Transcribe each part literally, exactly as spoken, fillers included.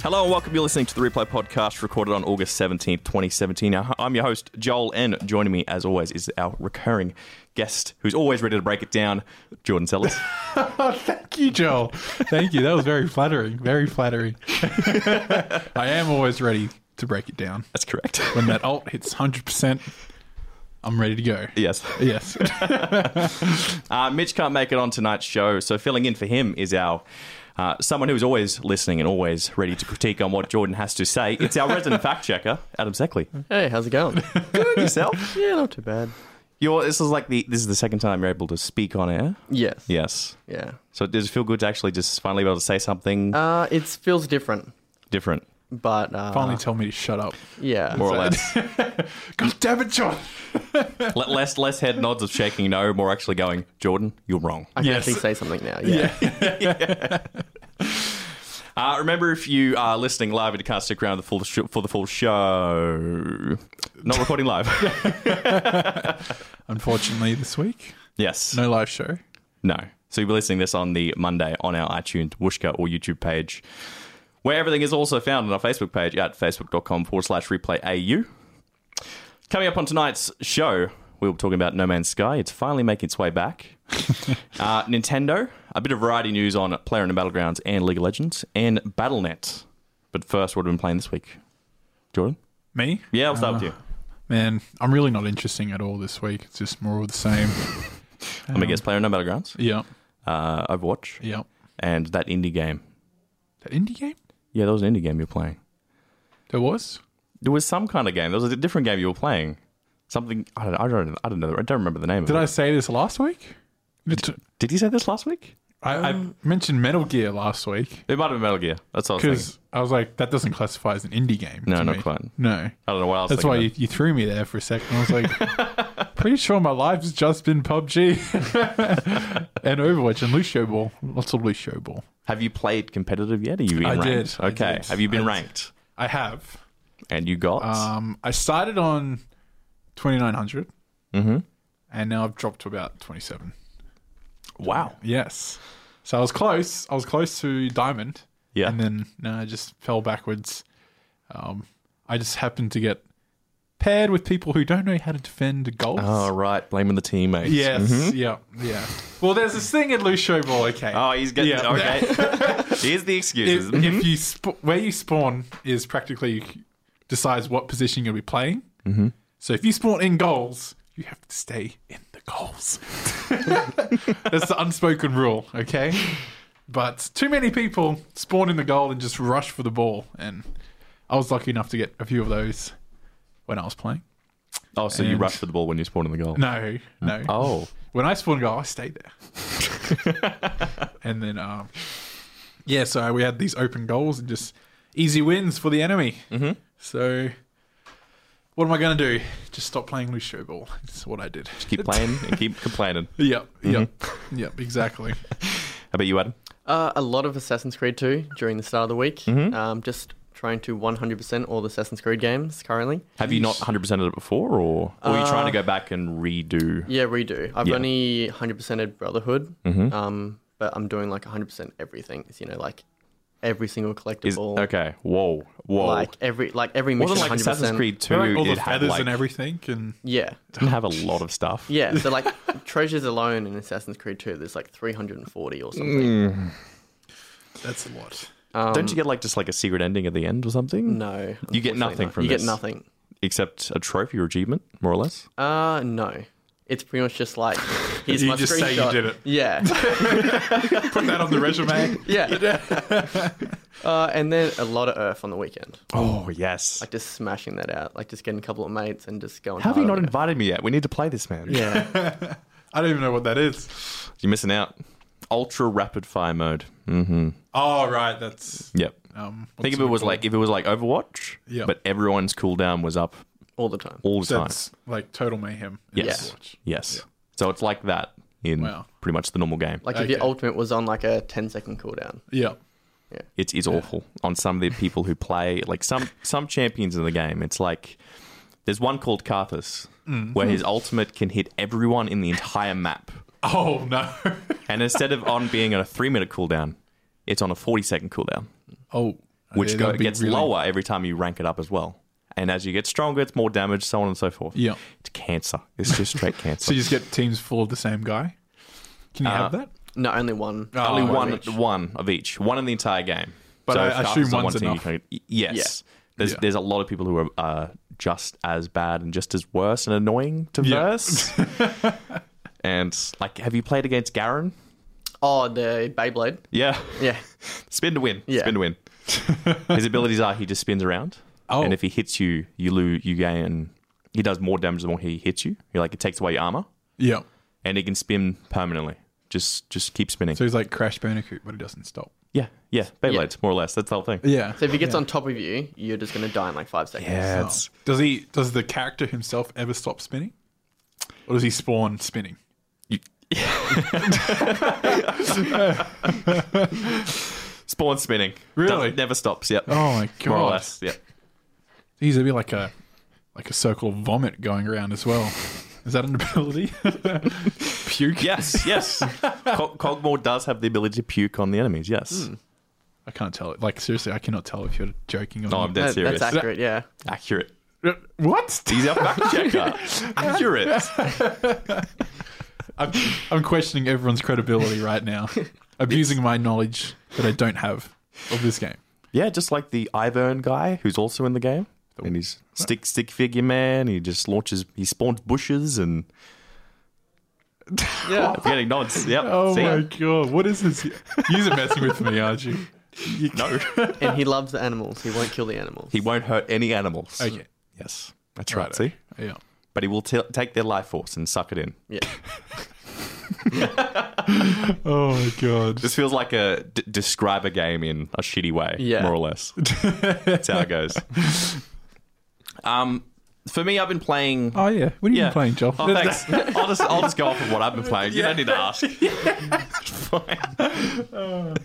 Hello and welcome. You're listening to the Replay Podcast, recorded on August seventeenth, twenty seventeen. Now, I'm your host, Joel, and joining me, as always, is our recurring guest, who's always ready to break it down, Jordan Sellers. Thank you, Joel. Thank you. That was very flattering. Very flattering. I am always ready to break it down. That's correct. When that alt hits one hundred percent, I'm ready to go. Yes. Yes. uh, Mitch can't make it on tonight's show, so filling in for him is our... Uh, someone who's always listening and always ready to critique on what Jordan has to say. It's our resident fact checker, Adam Seckley. Hey, how's it going? Good, yourself? Yeah, not too bad. You're, this is like the this is the second time you're able to speak on air. Yes. Yes. Yeah. So does it feel good to actually just finally be able to say something Uh, it feels different, different, but uh, Finally tell me to shut up. yeah. more or less? God damn it, John. Le- less less head nods of shaking no, more actually going, Jordan, you're wrong. I can Yes. actually say something now. Yeah. Uh, remember, if you are listening live and you can't stick around the full sh- for the full show, not recording live. Unfortunately, this week, Yes. no live show. No. So you'll be listening to this on the Monday on our iTunes, Wooshka, or YouTube page, where everything is also found on our Facebook page at facebook.com forward slash replay AU. Coming up on tonight's show, we'll be talking about No Man's Sky. It's finally making its way back. uh, Nintendo, a bit of variety news on PlayerUnknown's Battlegrounds and League of Legends, and Battle dot net. But first, what have we been playing this week? Jordan? Me? Yeah, I'll start with you. Man, I'm really not interesting at all this week. It's just more of the same. Let me guess, PlayerUnknown's Battlegrounds, Yeah. uh, Overwatch, Yeah. and that indie game. That indie game? Yeah, that was an indie game you were playing. There was? There was some kind of game. There was a different game you were playing. Something, I don't, I don't, I don't know. I don't remember the name Did of I it. say this last week? Did Did you say this last week? I, I mentioned Metal Gear last week It might have been Metal Gear. That's what I was thinking. because I was like, that doesn't classify as an indie game. No, to not me. quite. No. I don't know what else. That's why you, you threw me there for a second. I was like, pretty sure my life's just been P U B G and Overwatch and Lucio Ball. Lots of Lucio Ball. Have you played competitive yet? Are you been I ranked? did, I Okay. did. Have you been I did. ranked? I have. And you got? Um, I started on twenty-nine hundred mm-hmm. and now I've dropped to about twenty-seven. Wow. Yes. So I was close. I was close to Diamond. Yeah. And then no, I just fell backwards. Um, I just happened to get paired with people who don't know how to defend goals. Oh, right. Blaming the teammates. Yes. Mhm. Yeah. Yeah. Well, there's this thing in Lucio Ball. Okay. Oh, he's getting... Yeah. Okay. Here's the excuses. if, if you sp- where you spawn is practically decides what position you'll be playing. Mm-hmm. So if you spawn in goals, you have to stay in the goals. That's the unspoken rule. Okay. But too many people spawn in the goal and just rush for the ball, and I was lucky enough to get a few of those when I was playing. Oh, so you And- rush for the ball when you spawn in the goal? No, no. Oh. When I spawned goal, I stayed there. And then, um, yeah, so we had these open goals and just easy wins for the enemy. Mm-hmm. So, what am I going to do? Just stop playing Lucio Ball. That's what I did. Just keep playing and keep complaining. Yep, yep, Mm-hmm. yep, exactly. How about you, Adam? Uh, a lot of Assassin's Creed two during the start of the week. Mhm. Um, just trying to one hundred percent all the Assassin's Creed games currently. Have you not one hundred percented it before, or, or are you Uh, trying to go back and redo? Yeah, redo. I've Yeah. only one hundred percented Brotherhood, Mm-hmm. um, but I'm doing like one hundred percent everything. It's, you know, like every single Is, collectible. okay. Whoa. Whoa. Like every like every mission. Wasn't like one hundred percent. Assassin's Creed two, Like all the it had feathers like, and everything. And Yeah. didn't have a lot of stuff. Yeah, so like treasures alone in Assassin's Creed two, there's like three hundred forty or something. Mm. that's a lot. Um, Don't you get like just like a secret ending at the end or something? No. You get unfortunately nothing not. from You this? get nothing. Except a trophy or achievement, more or less. Uh, no. It's pretty much just like, here's You my just say you screenshot. did it. Yeah. Put that on the resume. Yeah. uh, and then a lot of Earth on the weekend. Oh, yes. Like just smashing that out. Like just getting a couple of mates and just going How have you hard not on it. invited me yet? We need to play this, man. Yeah. I don't even know what that is. You're missing out. Ultra rapid fire mode. Mm-hmm. Oh, right. That's. Yep. Um, Think if it was like if it was like Overwatch, Yeah. but everyone's cooldown was up All the time. all the time. That's like total mayhem. in Yes. Overwatch. Yes. Yeah. So it's like that in Wow. pretty much the normal game. Like if your Okay. ultimate was on like a ten second cooldown. Yeah. It's it's awful on some of the people who play like some some champions in the game. It's like there's one called Karthus where his ultimate can hit everyone in the entire map, Oh, no. and instead of on being on a three minute cooldown, it's on a forty second cooldown. oh, which Yeah, go, that'd be gets really- lower every time you rank it up as well. And as you get stronger, it's more damage, so on and so forth. Yeah. It's cancer. It's just straight cancer. So you just get teams full of the same guy. Can you Uh, have that? No, only one. Oh, Only right. one, each. one of each, one in the entire game. But I if half assume is on one's one team, you enough. can- y- yes, there's Yeah. there's a lot of people who are uh, just as bad and just as worse and annoying to Yeah. verse. And like, have you played against Garen? Oh, the Beyblade. Yeah, Yeah. spin to win. Yeah. Spin to win. His abilities are he just spins around, Oh. and if he hits you, you lose. You gain. He does more damage the more he hits you. He like it takes away your armor, Yeah. and he can spin permanently. Just just keep spinning. So he's like Crash Bandicoot, but he doesn't stop. yeah, yeah, Beyblades, more or less. That's the whole thing. Yeah. So if he gets yeah. on top of you, you're just going to die in like five seconds. Yeah, Oh. it's Does he? Does the character himself ever stop spinning, or does he spawn spinning? spawn spinning. Really? Doesn't- never stops. Yep. Oh my god! More or less. Yep. He's a bit like a like a circle of vomit going around as well. Is that an ability? Puke. Yes, yes. Cog- Cogmore does have the ability to puke on the enemies. Yes. I can't tell it. Like seriously, I cannot tell if you're joking or No, not. I'm dead That- serious. That's accurate, yeah. Accurate. What? He's our fact checker. Accurate. I'm, I'm questioning everyone's credibility right now, abusing my knowledge that I don't have of this game. Yeah, just like the Ivern guy who's also in the game. And he's stick stick figure man. He just launches. He spawns bushes and Yeah. I'm getting nods. Yep. Oh See? my god, what is this? You're messing with me, aren't you? No. And he loves the animals. He won't kill the animals. He won't hurt any animals. Okay. Yes, that's right. Right. See, Yeah. but he will t- take their life force and suck it in. Yeah. Oh my god. This feels like a d- describe a game in a shitty way, Yeah. more or less. That's how it goes. Um, for me, I've been playing. Oh yeah. What are you yeah. been playing, Joel? Oh, thanks. I'll just I'll just go off of what I've been playing. You don't need to ask. Fine.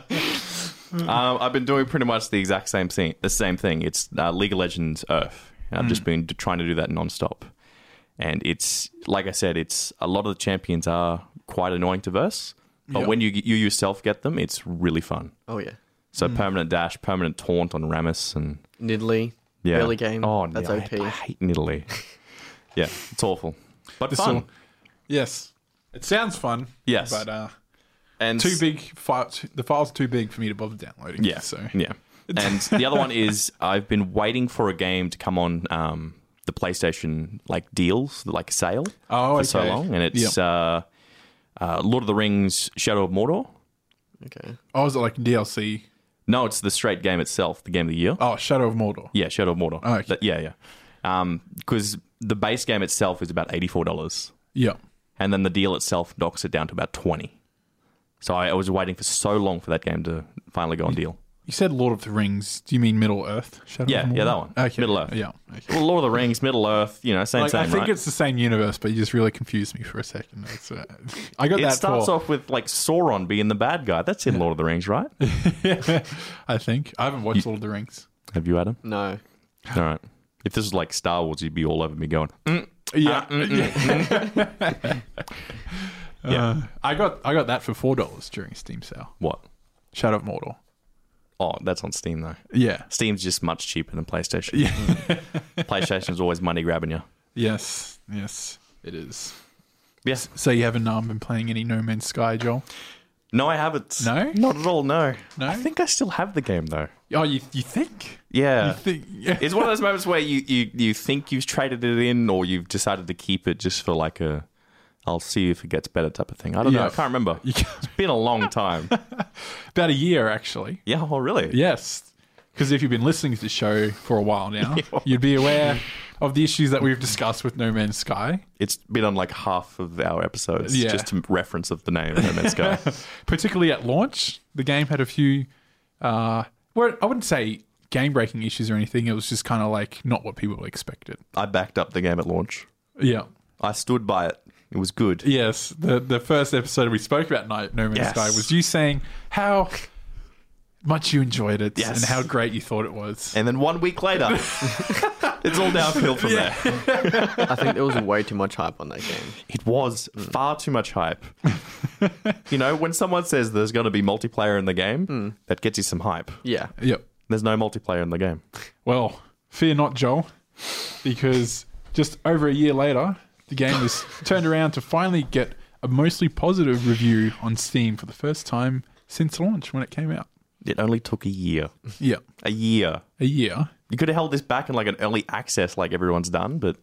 um, I've been doing pretty much the exact same thing. The same thing. It's uh, League of Legends Earth. And I've just been d- trying to do that nonstop. And it's like I said, it's a lot of the champions are quite annoying to verse, but Yeah. when you you yourself get them, it's really fun. Oh, yeah. So permanent dash, permanent taunt on Rammus, and Nidalee. yeah, Early game. Oh, That's yeah, O P. I, I hate Nidalee. Yeah, it's awful, but This fun. all- Yes. It sounds fun. Yes. But uh, And too big. File, the file's too big for me to bother downloading. Yeah. So Yeah. And the other one is I've been waiting for a game to come on um, the PlayStation like deals, like sale Oh, for so okay. long, and it's uh, uh, Lord of the Rings: Shadow of Mordor. Okay. Oh, is it like D L C? No, it's the straight game itself, the game of the year. Oh, Shadow of Mordor. Yeah, Shadow of Mordor. Oh, okay. That- yeah, yeah. Because the base game itself is about eighty-four dollars, Yeah. and then the deal itself knocks it down to about twenty. So I, I was waiting for so long for that game to finally go on deal. You said Lord of the Rings. Do you mean Middle Earth? Shadow Yeah, of Mordor? yeah, that one. Okay. Middle Earth. Yeah. Okay. Well, Lord of the Rings, Middle Earth, you know, same, Like, same, I think right? it's the same universe, but you just really confused me for a second. That's, uh, I got It that starts for, off with like Sauron being the bad guy. That's in Lord of the Rings, right? I think. I haven't watched Lord of the Rings. Have you, Adam? No. All right. If this was like Star Wars, you'd be all over me going, mm, Yeah. yeah. Uh, I got I got that for four dollars during Steam sale. What? Shadow of Mordor. Oh, that's on Steam though. Yeah. Steam's just much cheaper than PlayStation. Yeah. PlayStation's always money grabbing you. Yes. Yes. It is. Yes. So you haven't um, been playing any No Man's Sky, Joel? No, I haven't. No? Not at all. No. No? I think I still have the game though. Oh, you you think? Yeah. You think? Yeah. It's one of those moments where you, you, you think you've traded it in or you've decided to keep it just for like a, I'll see if it gets better type of thing. I don't know. Yeah. I can't remember. You can- It's been a long time. About a year, actually. Yeah. Oh, really? Yes. Because if you've been listening to the show for a while now, you'd be aware of the issues that we've discussed with No Man's Sky. It's been on like half of our episodes, Yeah. just to reference of the name No Man's Sky. Particularly at launch, the game had a few, uh, well, I wouldn't say game-breaking issues or anything. It was just kind of like not what people expected. I backed up the game at launch. Yeah. I stood by it. It was good. Yes. The the first episode we spoke about No No Man's Yes. Sky was you saying how much you enjoyed it Yes. and how great you thought it was. And then one week later, it's all downhill from there. I think there was way too much hype on that game. It was far too much hype. You know, when someone says there's going to be multiplayer in the game, that gets you some hype. Yeah. Yep. There's no multiplayer in the game. Well, fear not, Joel, because just over a year later, the game was turned around to finally get a mostly positive review on Steam for the first time since launch when it came out. It only took a year. Yeah, A year. a year. You could have held this back in like an early access like everyone's done, but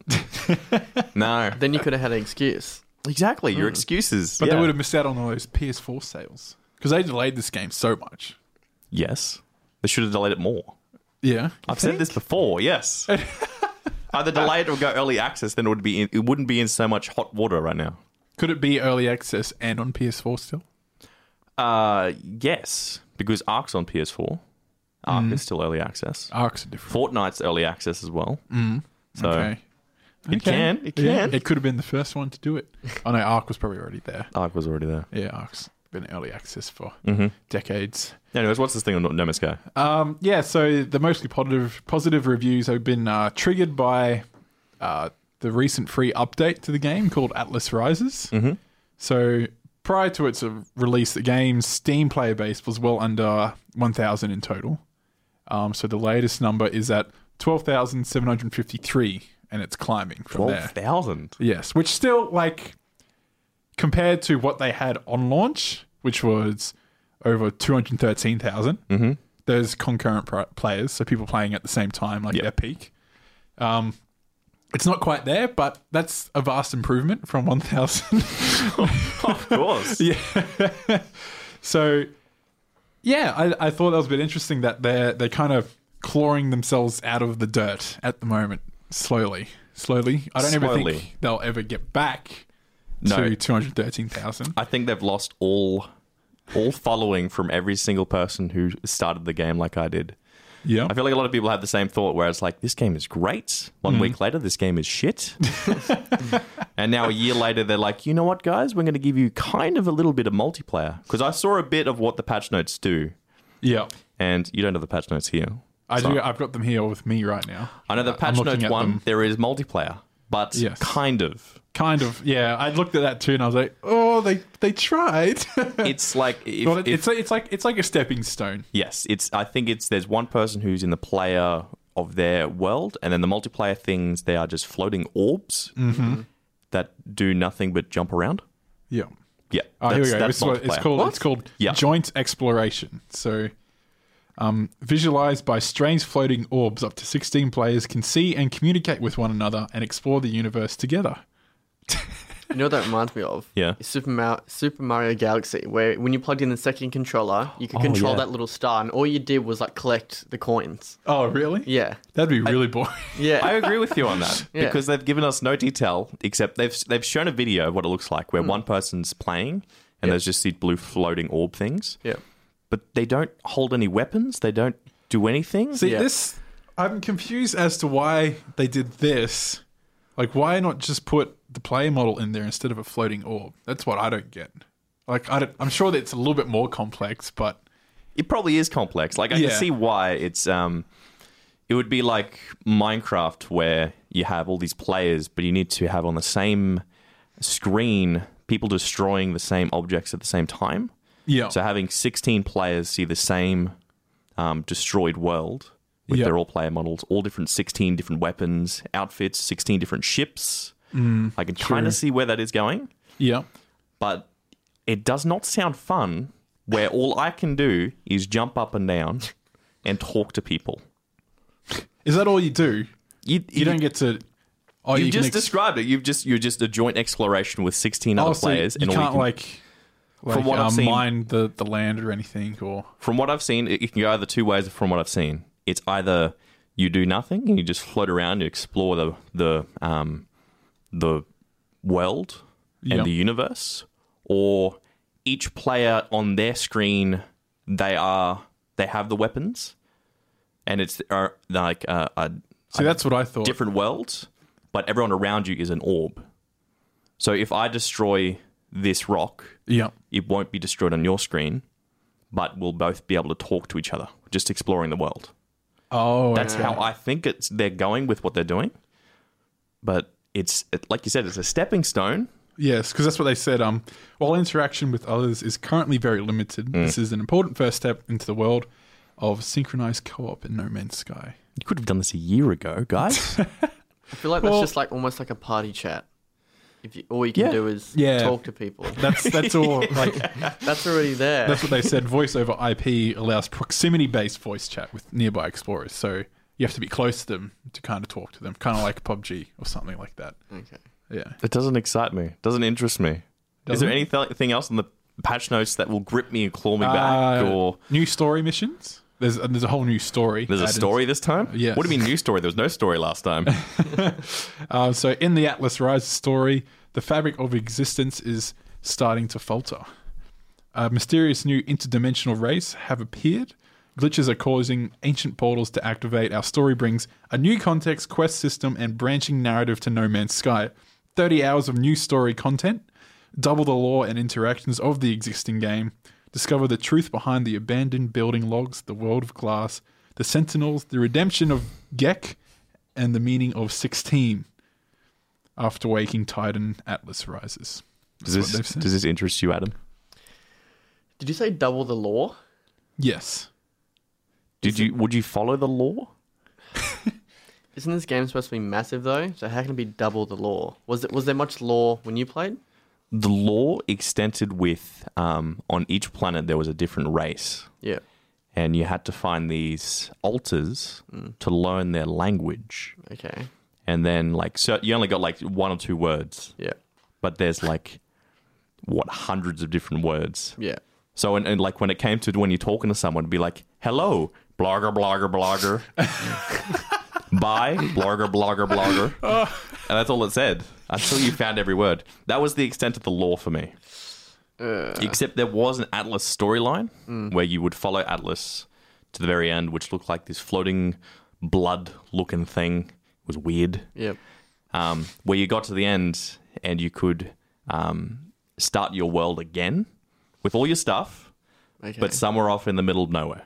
no. Then you could have had an excuse. Exactly. Your excuses. But yeah. they would have missed out on all those P S four sales because they delayed this game so much. Yes. They should have delayed it more. Yeah, I've said this before, yes. Either delay it or go early access, then it would be in, it wouldn't be in so much hot water right now. Could it be early access and on P S four still? Uh, yes, because Ark's on P S four. Ark is still early access. Arcs are different. Fortnite's early access as well. Mm. So okay. it Okay. can, it Yeah, can. it could have been the first one to do it. Oh no, Arc was probably already there. Ark was already there. Yeah, Arc's been early access for Mm-hmm. decades. Anyways, what's this thing on No Man's Sky? Um, yeah, so the mostly positive positive reviews have been uh, triggered by uh, the recent free update to the game called Atlas Rises. Mm-hmm. So prior to its uh, release, the game's Steam player base was well under one thousand in total. Um, so the latest number is at twelve thousand seven hundred fifty-three, and it's climbing from there. twelve thousand? Yes, which still, like, compared to what they had on launch, which was over two hundred thirteen thousand, Mm-hmm. there's concurrent pr- players, so people playing at the same time, like Yeah. their peak. Um, it's not quite there, but that's a vast improvement from one thousand. Of course. Yeah. So, yeah, I, I thought that was a bit interesting that they're they're kind of clawing themselves out of the dirt at the moment, slowly, slowly. I don't ever Slowly. think they'll ever get back No. to two hundred thirteen thousand. I think they've lost all all following from every single person who started the game like I did. Yeah. I feel like a lot of people have the same thought where it's like, this game is great. One week later, this game is shit. And now a year later, they're like, you know what, guys? We're going to give you kind of a little bit of multiplayer. Because I saw a bit of what the patch notes do. Yeah. And you don't have the patch notes here. I So- do. I've got them here with me right now. I know the I'm patch looking notes at one, them. there is multiplayer. But Yes. kind of. Kind of. Yeah. I looked at that too, and I was like, oh, they they tried. It's like... If, Well, it- if- it's like, it's like it's like a stepping stone. Yes, it's. I think it's. There's one person who's in the player of their world, and then the multiplayer things. They are just floating orbs Mm-hmm. that do nothing but jump around. Yeah. Yeah. Oh, here we that's- go. that's This is what it's multiplayer. called. What? It's called Yeah. joint exploration. So, um, visualized by strange floating orbs, up to sixteen players can see and communicate with one another and explore the universe together. You know what that reminds me of? Yeah. Is Super, Mar- Super Mario Galaxy, where when you plugged in the second controller, you could Oh, control yeah. that little star, and all you did was like collect the coins. Oh, really? Yeah. That'd be really boring. Yeah. I agree with you on that Yeah. because they've given us no detail except they've they've shown a video of what it looks like Hmm. where one person's playing and there's just these blue floating orb things, yeah. but they don't hold any weapons. They don't do anything. See, Yeah. this, I'm confused as to why they did this. Like, why not just put the player model in there instead of a floating orb? That's what I don't get. Like, I don't, I'm sure that it's a little bit more complex, but It probably is complex. Like I Yeah. can see why it's um it would be like Minecraft where you have all these players but you need to have on the same screen people destroying the same objects at the same time. yeah. So having sixteen players see the same um, destroyed world with Yeah. their all player models, all different sixteen different weapons, outfits, sixteen different ships. Mm, I can true. kind of see where that is going, yeah. but it does not sound fun where all I can do is jump up and down and talk to people. Is that all you do? You, You don't get to. Oh, you, you just can ex- described it. You've just you're just a joint exploration with sixteen other oh, so players, You and all can't you can, like, like From what I've um, seen- mine the, the land or anything, or from what I've seen, it, it can go either two ways. From what I've seen, it's either you do nothing and you just float around, you explore the the um, the world and Yep. the universe, or each player on their screen they are they have the weapons, and it's uh, like uh, a, see. That's what I thought. different worlds, but everyone around you is an orb. So if I destroy this rock, Yeah. it won't be destroyed on your screen, but we'll both be able to talk to each other, just exploring the world. Oh, That's okay. how I think it's they're going with what they're doing. But it's it, like you said, it's a stepping stone. Yes, because that's what they said. Um, while interaction with others is currently very limited, Mm. this is an important first step into the world of synchronized co-op in No Man's Sky. You could have done this a year ago, guys. I feel like that's Well- just like almost like a party chat. If you, all you can Yeah. do is Yeah. talk to people. That's that's all. Like That's already there. that's what they said. Voice over I P allows proximity-based voice chat with nearby explorers. So you have to be close to them to kind of talk to them, kind of like P U B G or something like that. okay. Yeah. It doesn't excite me. Doesn't interest me. Is Doesn't there it? anything else in the patch notes that will grip me and claw me back? Uh, Or new story missions? There's and there's a whole new story. there's a added. story this time? Yes. What do you mean new story? There was no story last time. Uh, so in the Atlas Rise story, the fabric of existence is starting to falter. A mysterious new interdimensional race have appeared. Glitches are causing ancient portals to activate. Our story brings a new context, quest system, and branching narrative to No Man's Sky. thirty hours of new story content. Double the lore and interactions of the existing game. Discover the truth behind the abandoned building logs, the world of glass, the sentinels, the redemption of Gek, and the meaning of sixteen. After waking Titan, Atlas rises. Does That's what this, they've said. does this interest you, Adam? Did you say double the law? Yes. Did you? Would you follow the law? Isn't this game supposed to be massive though? So how can it be double the law? Was it was there much law when you played? The law extended with um, on each planet there was a different race, Yeah. and you had to find these altars to learn their language, Okay. and then like so you only got like one or two words, Yeah. but there's like what hundreds of different words. Yeah. So and, and like when it came to when you're talking to someone, it'd be like, "Hello, blogger, blogger, blogger." Bye, blogger, blogger, blogger. And that's all it said until you found every word. That was the extent of the lore for me. Uh, Except there was an Atlas storyline where you would follow Atlas to the very end, which looked like this floating blood-looking thing. It was weird. yep. Um, where you got to the end and you could um, start your world again with all your stuff, Okay. but somewhere off in the middle of nowhere.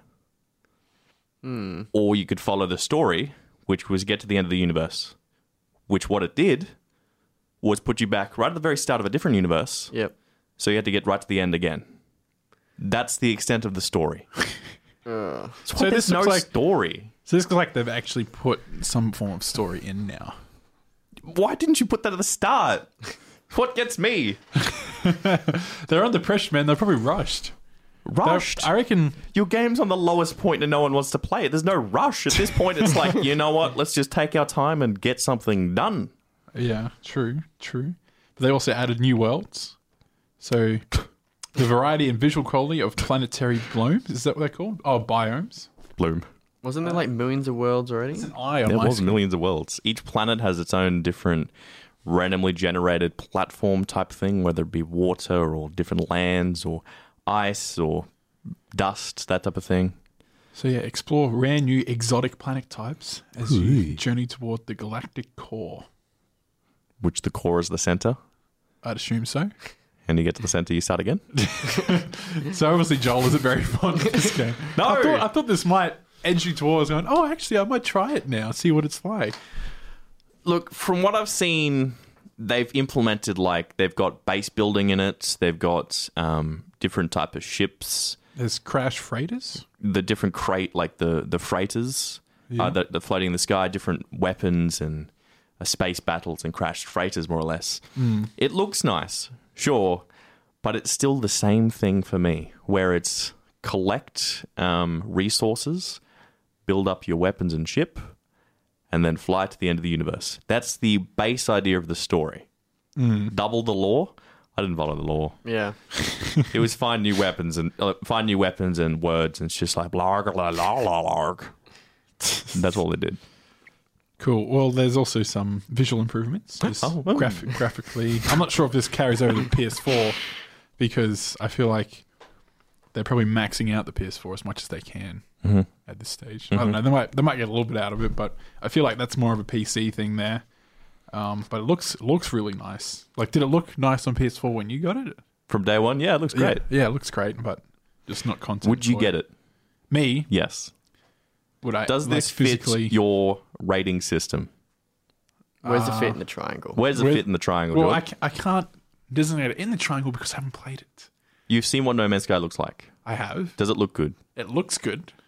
Or you could follow the story, which was get to the end of the universe, which what it did was put you back right at the very start of a different universe. Yep. So you had to get right to the end again. That's the extent of the story. Uh, So, So there's this no looks like- story. So this looks like they've actually put some form of story in now. Why didn't you put that at the start? What gets me? They're under pressure, man. They're probably rushed. They're- Rushed. I reckon. Your game's on the lowest point and no one wants to play it. There's no rush. At this point, it's like, you know what? Let's just take our time and get something done. Yeah, true, true. But they also added new worlds. So the variety and visual quality of planetary blooms, is that what they're called? Oh, biomes. Bloom. wasn't there like millions of worlds already? It's an eye on There my was screen. millions of worlds. Each planet has its own different randomly generated platform type thing, whether it be water or different lands or ice or dust, that type of thing. So yeah, explore rare new exotic planet types as you journey toward the galactic core. Which the core is the center. I'd assume so. And you get to the center, you start again. So obviously Joel isn't very fond of this game. No! I thought, I thought this might edge you towards going, oh, actually, I might try it now, see what it's like. Look, from what I've seen, they've implemented like they've got base building in it. They've got um, different type of ships. There's crash freighters. The different crate, like the the freighters, Yeah. uh, that that floating in the sky. Different weapons and uh, space battles and crashed freighters, more or less. It looks nice, sure, but it's still the same thing for me, where it's collect um, resources, build up your weapons and ship, and then fly to the end of the universe. That's the base idea of the story. Double the lore. I didn't follow the lore. Yeah. It was find new weapons and uh, find new weapons and words, and it's just like blarg blah blah blah blarg. That's all they did. Cool. Well, there's also some visual improvements. Just Oh, oh. graphic, graphically. I'm not sure if this carries over to the P S four because I feel like they're probably maxing out the P S four as much as they can Mm-hmm. at this stage. I don't know. They might they might get a little bit out of it, but I feel like that's more of a P C thing there. Um, but it looks it looks really nice. Like, did it look nice on P S four when you got it? From day one, yeah, it looks great. Yeah, yeah, it looks great, but just not content. Would you for get it? Me? Yes. Would I? Does like, this physically? fit your rating system? Where's the Uh, fit in the triangle? Where's it Where- fit in the triangle? Well, I, George? ca- I can't designate it in the triangle because I haven't played it. You've seen what No Man's Sky looks like. I have. Does it look good? It looks good.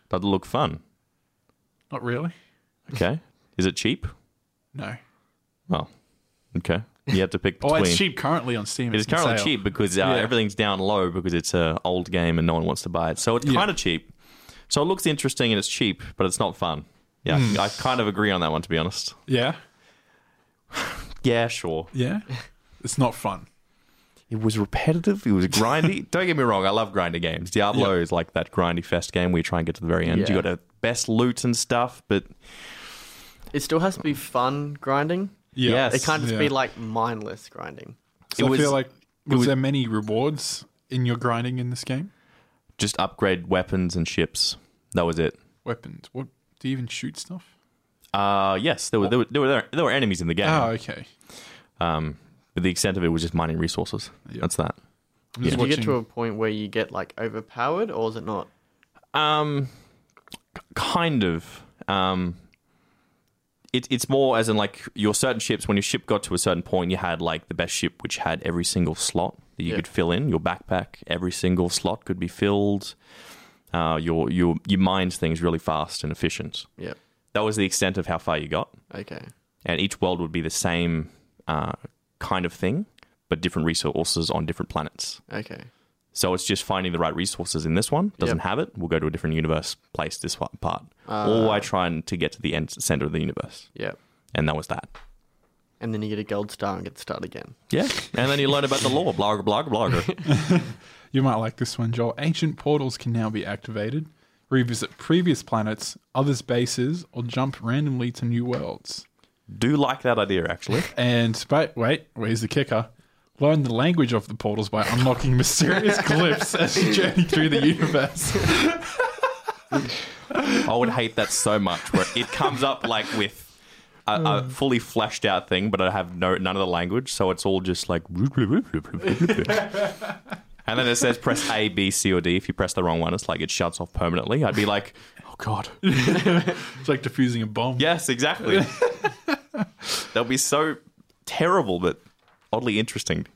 Does it look fun? Not really. Okay. Is it cheap? No. Well, okay. You have to pick Oh, between. it's cheap currently on Steam. It is It's on currently sale. cheap because uh, Yeah. everything's down low because it's an old game and no one wants to buy it. So it's Yeah. kind of cheap. So it looks interesting and it's cheap, but it's not fun. Yeah, Hmm. I kind of agree on that one, to be honest. Yeah. Yeah, sure. Yeah. It's not fun. It was repetitive. It was grindy. Don't get me wrong. I love grindy games. Diablo Yeah. is like that grindy fest game where you try and get to the very end. Yeah. You got the best loot and stuff, but It still has to be fun grinding. Yeah. Yes. It can't just Yeah. be like mindless grinding. So It I was- feel like was, was- there many rewards in your grinding in this game? just upgrade weapons and ships. That was it. Weapons. What do you even shoot stuff? Uh, yes, there were there were there were, there were enemies in the game. Oh, okay. Um, but the extent of it was just mining resources. Yeah. That's that. I'm Yeah. just Did you get to watching- a point where you get like overpowered, or is it not? Um, k- kind of. Um, it, it's more as in like your certain ships. When your ship got to a certain point, you had like the best ship, which had every single slot that you Yeah. could fill in. Your backpack, every single slot could be filled. Uh, your your you mined things really fast and efficient. Yeah. That was the extent of how far you got, Okay. and each world would be the same uh, kind of thing, but different resources on different planets. Okay. So it's just finding the right resources in this one. Doesn't Yep. have it. We'll go to a different universe, place this one part. Uh, or I try and to get to the end center of the universe. Yeah. And that was that. And then you get a gold star and get to start again. Yeah. And then you learn about the lore. Blogger, blogger, blogger. You might like this one, Joel. Ancient portals can now be activated. Revisit previous planets, others' bases, or jump randomly to new worlds. Do like that idea, actually. And but wait, where's the kicker? Learn the language of the portals by unlocking mysterious glyphs as you journey through the universe. I would hate that so much, where it comes up like with a, a fully fleshed out thing, but I have no none of the language, so it's all just like. And then it says press A, B, C, or D. If you press the wrong one, it's like it shuts off permanently. I'd be like, oh god. It's like defusing a bomb. Yes, exactly. That'll be so terrible, but oddly interesting.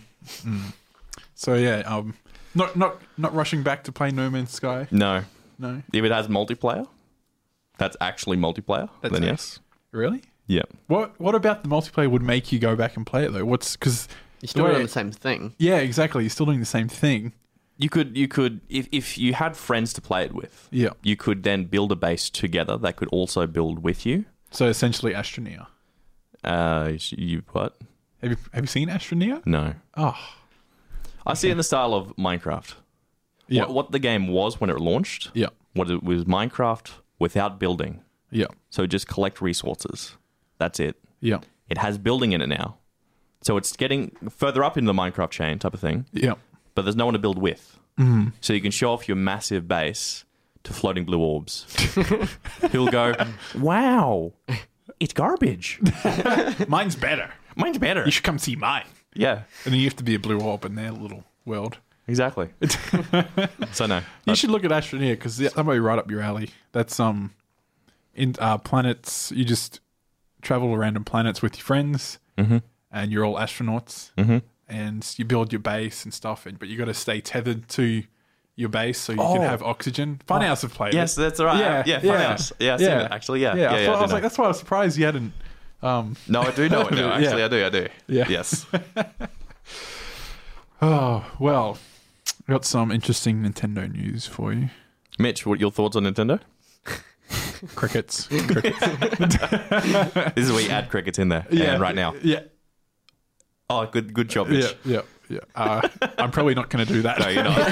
So yeah, um, not not not rushing back to play No Man's Sky. No, No, if it has multiplayer, that's actually multiplayer. That's then it. yes, really. yeah. What what about the multiplayer would make you go back and play it though? What's because You're still way- doing the same thing. yeah, exactly. You're still doing the same thing. You could, you could, if if you had friends to play it with, Yeah. you could then build a base together that could also build with you. So essentially, Astroneer. Uh, you what? Have you have you seen Astroneer? No, Oh, I see it in the style of Minecraft. yeah, What, what the game was when it launched. yeah, What it was Minecraft without building. yeah, So just collect resources. That's it. yeah, It has building in it now. So it's getting further up into the Minecraft chain type of thing, yeah. but there's no one to build with. Mm. So you can show off your massive base to floating blue orbs. He'll go, wow, it's garbage. Mine's better. Mine's better. You should come see mine. Yeah, And then you have to be a blue orb in their little world. exactly. So no. You should look at Astroneer because that might be right up your alley. That's um, in uh, planets. You just travel to random planets with your friends, Mhm. and you're all astronauts, Mhm. and you build your base and stuff. And but you got to stay tethered to your base so you Oh. can have oxygen. Funhouse have played Yes, it. that's right. Yeah, Yeah, yeah. Funhouse. Yeah, I've seen Yeah. it, actually, yeah. Yeah, Yeah, I, yeah, thought, I I was do like, know. that's why I was surprised you hadn't. Um, No, I do know it now. Yeah. Actually, I do. I do. Yeah. Yes. oh well, I got some interesting Nintendo news for you. Mitch, what your thoughts on Nintendo? Crickets. Crickets. This is where you add crickets in there. Yeah, And right now. Yeah, Oh, good, good job, Mitch. yeah, yeah, yeah. Uh, I'm probably not going to do that. No,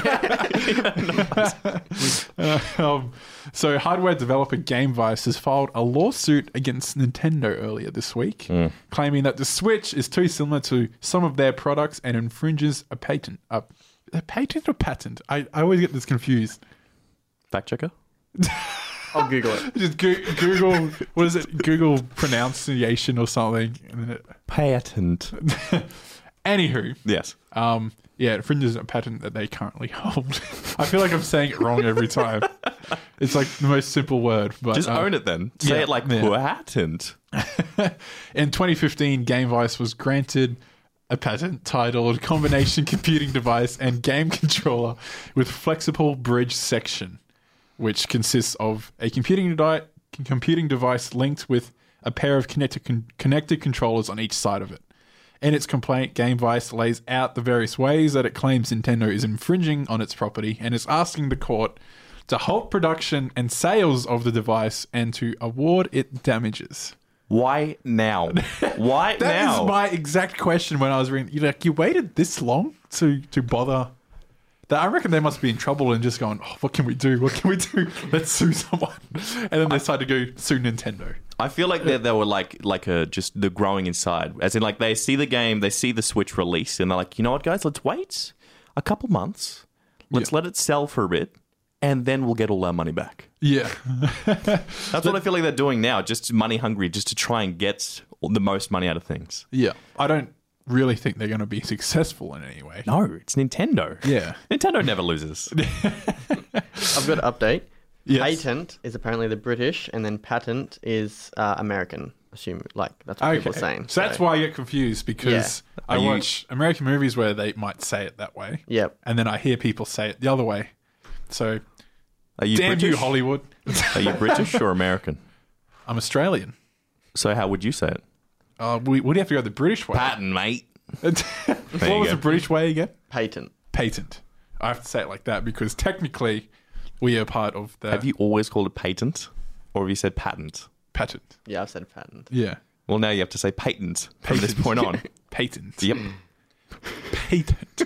you're not. um, so, hardware developer GameVice has filed a lawsuit against Nintendo earlier this week, Mm. claiming that the Switch is too similar to some of their products and infringes a patent. A, a patent or patent? I, I always get this confused. Fact checker. I'll Google it. Just go, Google, what is it? Google pronunciation or something. And then it, Patent. anywho, Yes. um, yeah, it infringes a patent that they currently hold. I feel like I'm saying it wrong every time. It's like the most simple word. But, Just uh, own it then. Say yeah, it like yeah. patent. In twenty fifteen, GameVice was granted a patent titled Combination Computing Device and Game Controller with Flexible Bridge Section. which consists of a computing, di- computing device linked with a pair of connected, con- connected controllers on each side of it. In its complaint, Game Vice lays out the various ways that it claims Nintendo is infringing on its property and is asking the court to halt production and sales of the device and to award it damages. Why now? Why That now? is my exact question when I was reading. You're like, you waited this long to to bother. That I reckon they must be in trouble and just going, oh, what can we do? What can we do? Let's sue someone. And then they decided to go sue Nintendo. I feel like they, they were like like a just the growing inside, as in like they see the game, they see the Switch release, and they're like, you know what, guys, let's wait a couple months, let's Yeah. let it sell for a bit, and then we'll get all our money back. Yeah. That's what I feel like they're doing now, just money hungry, just to try and get the most money out of things. Yeah. I don't really think they're going to be successful in any way. No, it's Nintendo. Yeah. Nintendo never loses. I've got an update. Yes. Patent is apparently the British, and then patent is uh, American. Assume like that's what people are saying. So that's why I get confused because Yeah. I Are you- watch American movies where they might say it that way. Yep. And then I hear people say it the other way. So, Are you damn British? you, Hollywood. Are you British or American? I'm Australian. So how would you say it? Uh, we would have to go the British way. Patent, mate. what you was go. the British way again? Patent. Patent. I have to say it like that because technically we are part of the Have you always called it patent, or have you said patent? patent. Yeah, I've said patent. Yeah. Well, now you have to say patent from this Patent. point on. Patent. Yep. Patent.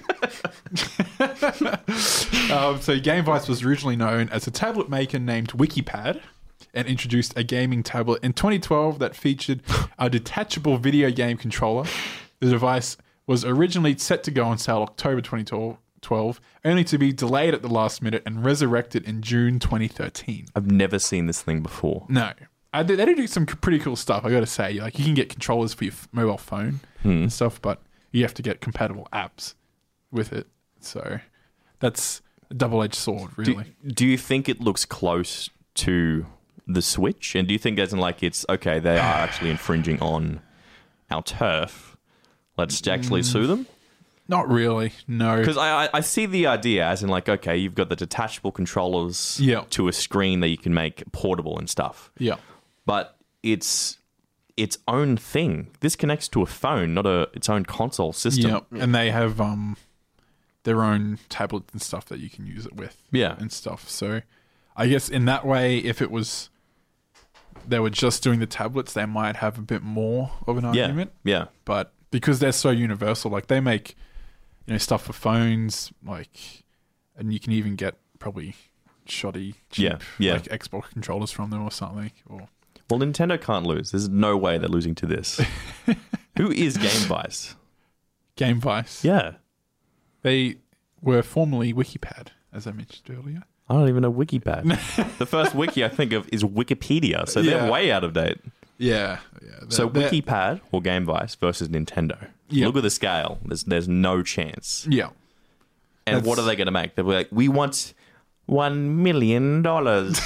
um, so Game Vice was originally known as a tablet maker named WikiPad and introduced a gaming tablet in twenty twelve that featured a detachable video game controller. The device was originally set to go on sale October twenty twelve, only to be delayed at the last minute and resurrected in June twenty thirteen. I've never seen this thing before. No. I did, they do some c- pretty cool stuff, I gotta say. Like, you can get controllers for your f- mobile phone and stuff, but you have to get compatible apps with it. So that's a double-edged sword, Do, really. do you think it looks close to the Switch? And do you think, as in, like, it's okay, they are actually infringing on our turf? Let's actually sue them? Not really, no. Because I, I, I see the idea, as in, like, okay, you've got the detachable controllers Yeah. to a screen that you can make portable and stuff. Yeah. But it's its own thing. This connects to a phone, not a its own console system. Yep. And they have um their own tablets and stuff that you can use it with. Yeah. And stuff. So I guess in that way, if it was they were just doing the tablets, they might have a bit more of an Yeah, argument. yeah. But because they're so universal, like they make you know stuff for phones, like, and you can even get probably shoddy cheap Yeah, yeah. like Xbox controllers from them or something. Or Well, Nintendo can't lose. There's no way they're losing to this. Who is Game Vice? Game Vice. Yeah. They were formerly WikiPad, as I mentioned earlier. I don't even know WikiPad. The first wiki I think of is Wikipedia, so they're Yeah. way out of date. Yeah, yeah. So they're- WikiPad or Game Vice versus Nintendo. Yeah. Look at the scale. There's there's no chance. Yeah. And That's- what are they going to make? They'll be like, we want one million dollars.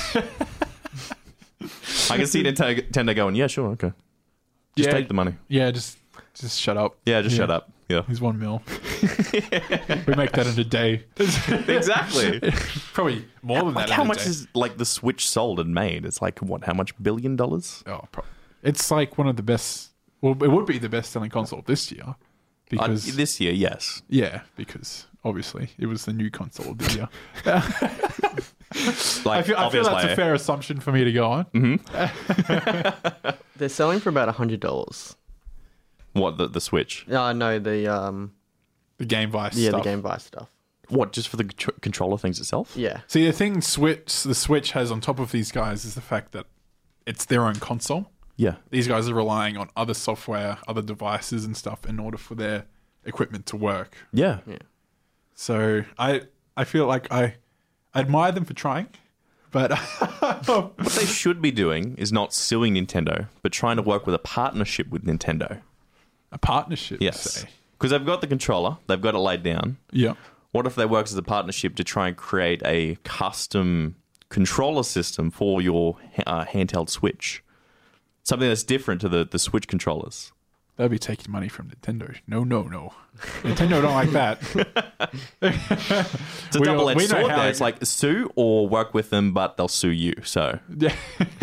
I can see Nintendo, Nintendo going, yeah, sure, okay. Just Yeah. take the money. Yeah, just just shut up. Yeah, just shut up. Yeah. He's one mil. We make that in a day. Exactly. Probably more than Like that. how in a much day. is like the Switch sold and made? It's like what? How much billion dollars? Oh, pro- it's like one of the best. Well, it would be the best-selling console this year Uh, because this year, yes. yeah, because obviously it was the new console of the year. Like I feel, I feel obvious that's way. a fair assumption for me to go on. They're selling for about a hundred dollars. What the the Switch? No, no, the um, The Game Vice yeah, stuff. the Game Vice stuff. What just for the contr- controller things itself? Yeah, See, the thing Switch, the Switch has on top of these guys is the fact that it's their own console. Yeah. These guys are relying on other software, other devices and stuff in order for their equipment to work. Yeah. yeah. So I I feel like I, I admire them for trying, but What they should be doing is not suing Nintendo, but trying to work with a partnership with Nintendo. a partnership. Yes. Say. Because they've got the controller, they've got it laid down. Yeah. What if they work as a partnership to try and create a custom controller system for your uh, handheld Switch? Something that's different to the, the Switch controllers. They'll be taking money from Nintendo. No, no, no. Nintendo don't like that. It's a We- double-edged we know sword how there. it- It's like sue or work with them, but they'll sue you. So, Yeah.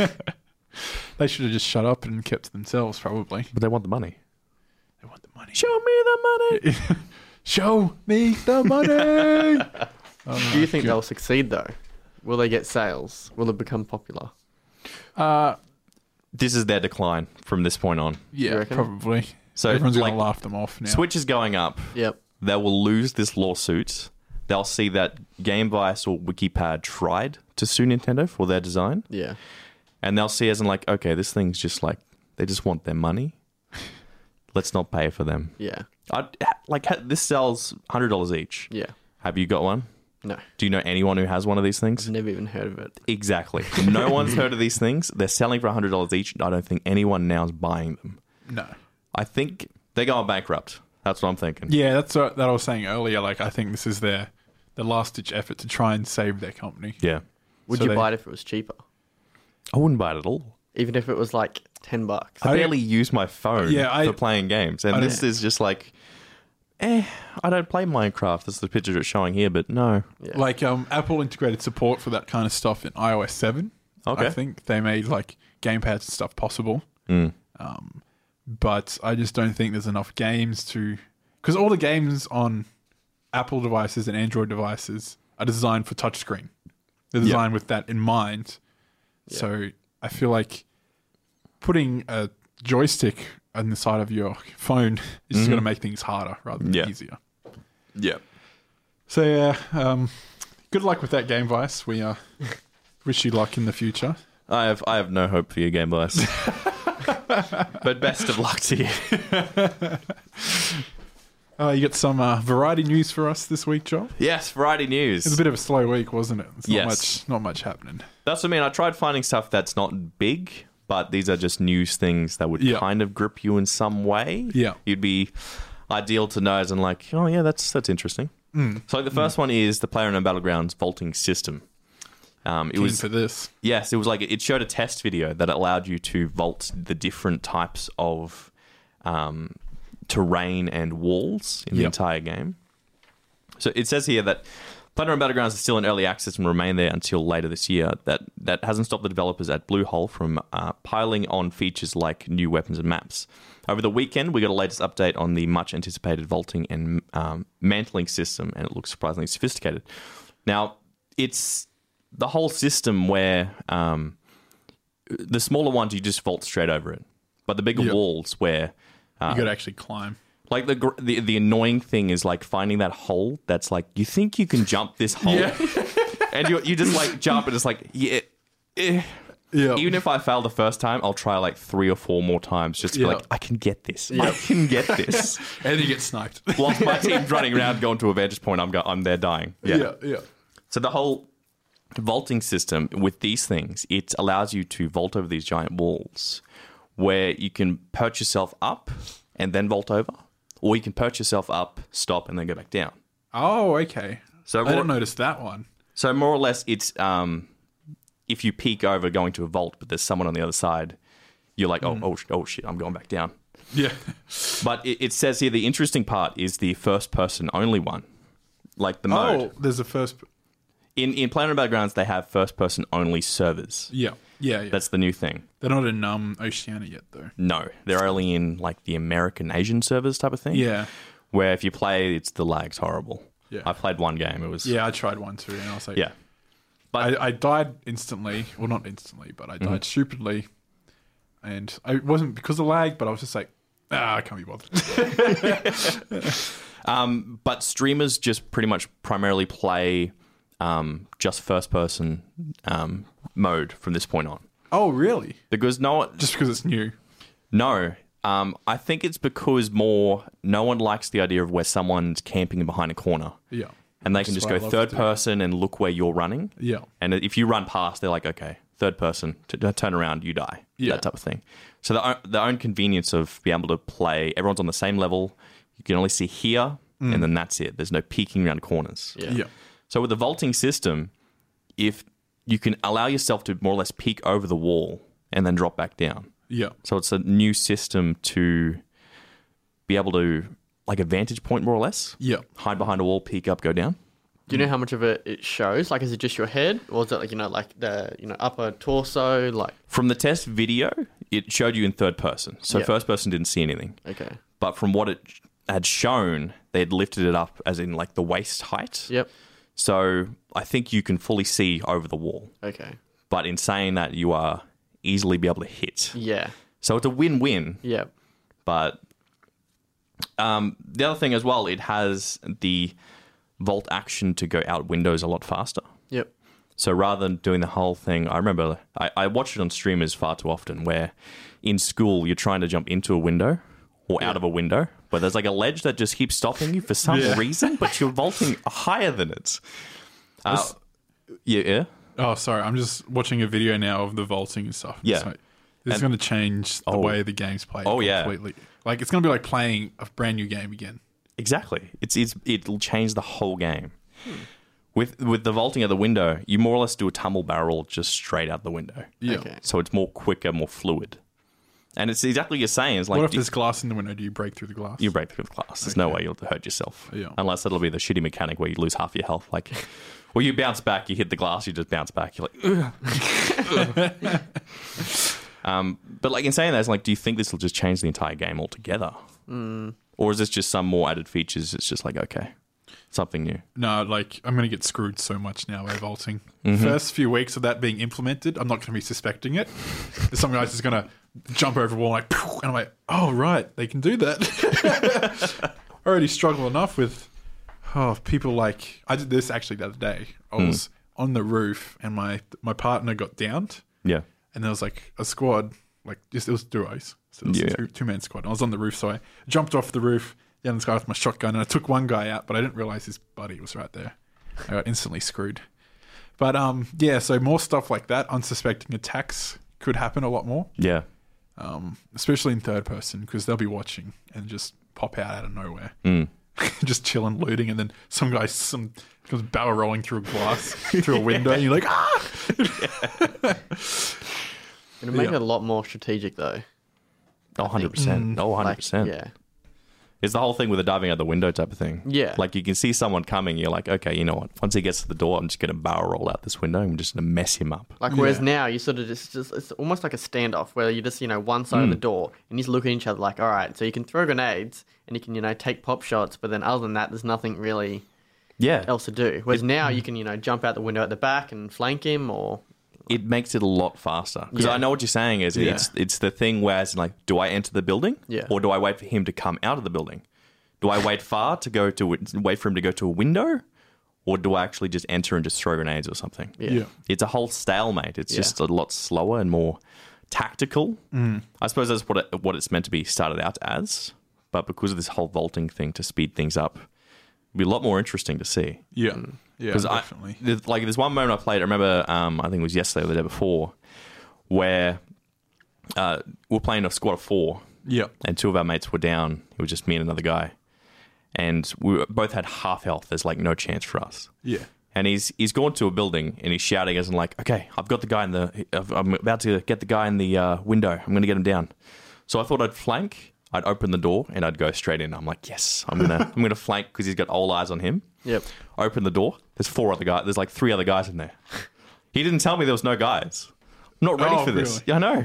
They should have just shut up and kept to themselves, probably. but they want the money. They want the money. Show me the money. Show me the money. Oh, Do you think God. they'll succeed though? Will they get sales? Will it become popular? Uh, This is their decline from this point on. yeah, reckon? probably. So, Everyone's like, going to laugh them off now. Switch is going up. Yep. They will lose this lawsuit. They'll see that GameVice or Wikipad tried to sue Nintendo for their design, Yeah. and they'll see as in like, okay, this thing's just like they just want their money. Let's not pay for them. Yeah. I like ha- this sells one hundred dollars each. Yeah. Have you got one? No. Do you know anyone who has one of these things? I've never even heard of it. Exactly. No one's heard of these things. They're selling for one hundred dollars each. I don't think anyone now is buying them. No. I think they're going bankrupt. That's what I'm thinking. Yeah, that's what that I was saying earlier. Like, I think this is their the last ditch effort to try and save their company. Yeah. Would So you they- buy it if it was cheaper? I wouldn't buy it at all. Even if it was like ten bucks? I I- barely use my phone Yeah, I- for playing games. And I this don't- is just like, eh, I don't play Minecraft. That's the picture it's showing here, but no. Yeah. Like, um, Apple integrated support for that kind of stuff in i O S seven. Okay. I think they made like gamepads and stuff possible. Mm. Um, but I just don't think there's enough games to, because all the games on Apple devices and Android devices are designed for touchscreen. They're Yeah. designed with that in mind. Yeah. So I feel like putting a joystick on the side of your phone is just Mhm. going to make things harder rather than Yeah. easier. Yeah. So yeah, um, good luck with that, Game Vice. We uh, wish you luck in the future. I have I have no hope for you, Game Boys. But best of luck to you. Uh, you got some uh, variety news for us this week, Joel? Yes, Variety News. It's a bit of a slow week, wasn't it? It's not Yes. much, not much happening. That's what I mean. I tried finding stuff that's not big, but these are just news things that would Yeah. kind of grip you in some way. Yeah. You'd be ideal to know as in like, oh yeah, that's that's interesting. Mm. So the first one is the PlayerUnknown Battlegrounds vaulting system. Um, it Keen was for this. yes, it was like it showed a test video that allowed you to vault the different types of um, terrain and walls in the Yep. entire game. So it says here that PlayerUnknown Battlegrounds is still in early access and will remain there until later this year. That that hasn't stopped the developers at Bluehole from uh, piling on features like new weapons and maps. Over the weekend, we got a latest update on the much anticipated vaulting and um, mantling system, and it looks surprisingly sophisticated. Now, it's the whole system where um, the smaller ones you just vault straight over it, but the bigger Yep. walls where uh, You got to actually climb. like the, gr- the the annoying thing is like finding that hole that's like you think you can jump this hole, and you you just like jump and it's like yeah. eh. Yeah. Even if I fail the first time, I'll try like three or four more times just to be Yeah. like, I can get this. I Yeah. can get this. And then you get sniped. Whilst my team's running around going to a vantage point, I'm go- I'm there dying. Yeah. yeah, yeah. So the whole vaulting system with these things, it allows you to vault over these giant walls where you can perch yourself up and then vault over, or you can perch yourself up, stop, and then go back down. Oh, okay. So I more, didn't notice that one. so more or less, it's um, if you peek over going to a vault, but there's someone on the other side, you're like, oh, oh, sh- oh shit, I'm going back down. Yeah. But it, it says here the interesting part is the first person only one, like the mode. Oh, there's a first. In in PlayerUnknown Battlegrounds, they have first person only servers. Yeah, yeah, yeah. That's the new thing. They're not in um Oceania yet, though. No, they're only in like the American Asian servers type of thing. Yeah, Where if you play, it's the lag's horrible. Yeah. I played one game. It was yeah. I tried one too, and I was like, yeah. But I, I died instantly. Well, not instantly, but I died Mm-hmm. stupidly, and I, it wasn't because of lag, but I was just like, ah, I can't be bothered. um, but streamers just pretty much primarily play um, just first person um, mode from this point on Oh, really? because no Just because it's new? no. Um, I think it's because more no one likes the idea of where someone's camping behind a corner Yeah. and they can Which is just what I go love third to do. person and look where you're running. Yeah. And if you run past, they're like, okay, third person, to, to turn around, you die. Yeah. That type of thing. So the, the own convenience of being able to play, everyone's on the same level. You can only see here, and then that's it. There's no peeking around corners. Yeah. Yeah. So with the vaulting system, if you can allow yourself to more or less peek over the wall and then drop back down. Yeah. So it's a new system to be able to, like a vantage point more or less, Yeah. hide behind a wall, peek up, go down. Do you know how much of it it shows? Like, is it just your head, or is it like you know, like the you know upper torso? Like, From the test video, it showed you in third person. So Yeah. first person didn't see anything. okay, But from what it had shown, they had lifted it up as in like the waist height. yep, So I think you can fully see over the wall. okay, But in saying that, you are easily be able to hit. yeah, So it's a win-win. yep, But um, the other thing as well, it has the vault action to go out windows a lot faster. yep, So rather than doing the whole thing, I remember I, I watched it on streamers far too often where in school you're trying to jump into a window or out of a window, but there's like a ledge that just keeps stopping you for some Yeah. reason, but you're vaulting higher than it. Uh, This- yeah, yeah. Oh, sorry. I'm just watching a video now of the vaulting and stuff. Yeah. So this is And- going to change the Oh. way the game's played. Oh, yeah. completely. Like it's going to be like playing a brand new game again. Exactly. It's, it's it'll change the whole game. With with the vaulting at the window, you more or less do a tumble barrel just straight out the window. Yeah. okay. So it's more quicker, more fluid. And it's exactly what you're saying. It's like What if do- there's glass in the window? Do you break through the glass? you break through the glass. There's no Okay. way you'll hurt yourself. Yeah. Unless it'll be the shitty mechanic where you lose half your health. Like, well, you bounce back, you hit the glass, you just bounce back. You're like, ugh. Ugh. um, but like in saying that, it's like, do you think this will just change the entire game altogether? Mm. Or is this just some more added features? It's just like, okay, something new. No, like I'm going to get screwed so much now by vaulting. Mm-hmm. First few weeks of that being implemented, I'm not going to be suspecting it. There's some guys just going to jump over a wall like, "Phew," and I'm like, oh right, they can do that. I already struggle enough with oh people like I did this actually the other day. I Hmm. was on the roof and my my partner got downed, Yeah. and there was like a squad, like just it was duos, so it was Yeah. a two two man squad. I was on the roof, so I jumped off the roof down this guy with my shotgun, and I took one guy out, but I didn't realize his buddy was right there. I got instantly screwed. But um, yeah, so more stuff like that, unsuspecting attacks could happen a lot more, Yeah. um, especially in third person, because they'll be watching and just pop out out of nowhere, Mm. just chilling, looting, and then some guy some comes barrel rolling through a glass through a window, and you're like, ah! It'll make Yeah. it a lot more strategic though. Oh, one hundred percent. Oh, one hundred Like, percent. yeah, It's the whole thing with the diving out the window type of thing. Yeah. Like you can see someone coming, you're like, okay, you know what? Once he gets to the door, I'm just going to barrel roll out this window and I'm just going to mess him up. like whereas Yeah. now you sort of just, just it's almost like a standoff where you just you know one side of Mm. the door and you just look at each other like, all right, so you can throw grenades and you can you know take pop shots, but then other than that, there's nothing really Yeah. else to do. Whereas now you can you know jump out the window at the back and flank him, or It makes it a lot faster. Because Yeah. I know what you're saying is Yeah. it's it's the thing where it's like, do I enter the building? Yeah. Or do I wait for him to come out of the building? Do I wait far to go to wait for him to go to a window? Or do I actually just enter and just throw grenades or something? yeah, Yeah. It's a whole stalemate. It's Yeah. just a lot slower and more tactical. Mm. I suppose that's what it, what it's meant to be started out as. But because of this whole vaulting thing to speed things up, it'd be a lot more interesting to see. Yeah, yeah, Because I, definitely. there's- like, there's one moment I played. I remember, um, I think it was yesterday or the day before, where uh, we we're playing a squad of four, Yeah, and two of our mates were down. It was just me and another guy, and we were, both had half health. There's like no chance for us. yeah, And he's he's gone to a building and he's shouting as in like, okay, I've got the guy in the, I've- I'm about to get the guy in the uh, window. I'm going to get him down. So I thought I'd flank. I'd open the door and I'd go straight in. I'm like, yes, I'm gonna I'm gonna flank because he's got all eyes on him. yep, Open the door. There's four other guys. There's like three other guys in there. He didn't tell me there was no guys. I'm not ready Oh, for this. really? Yeah, I know.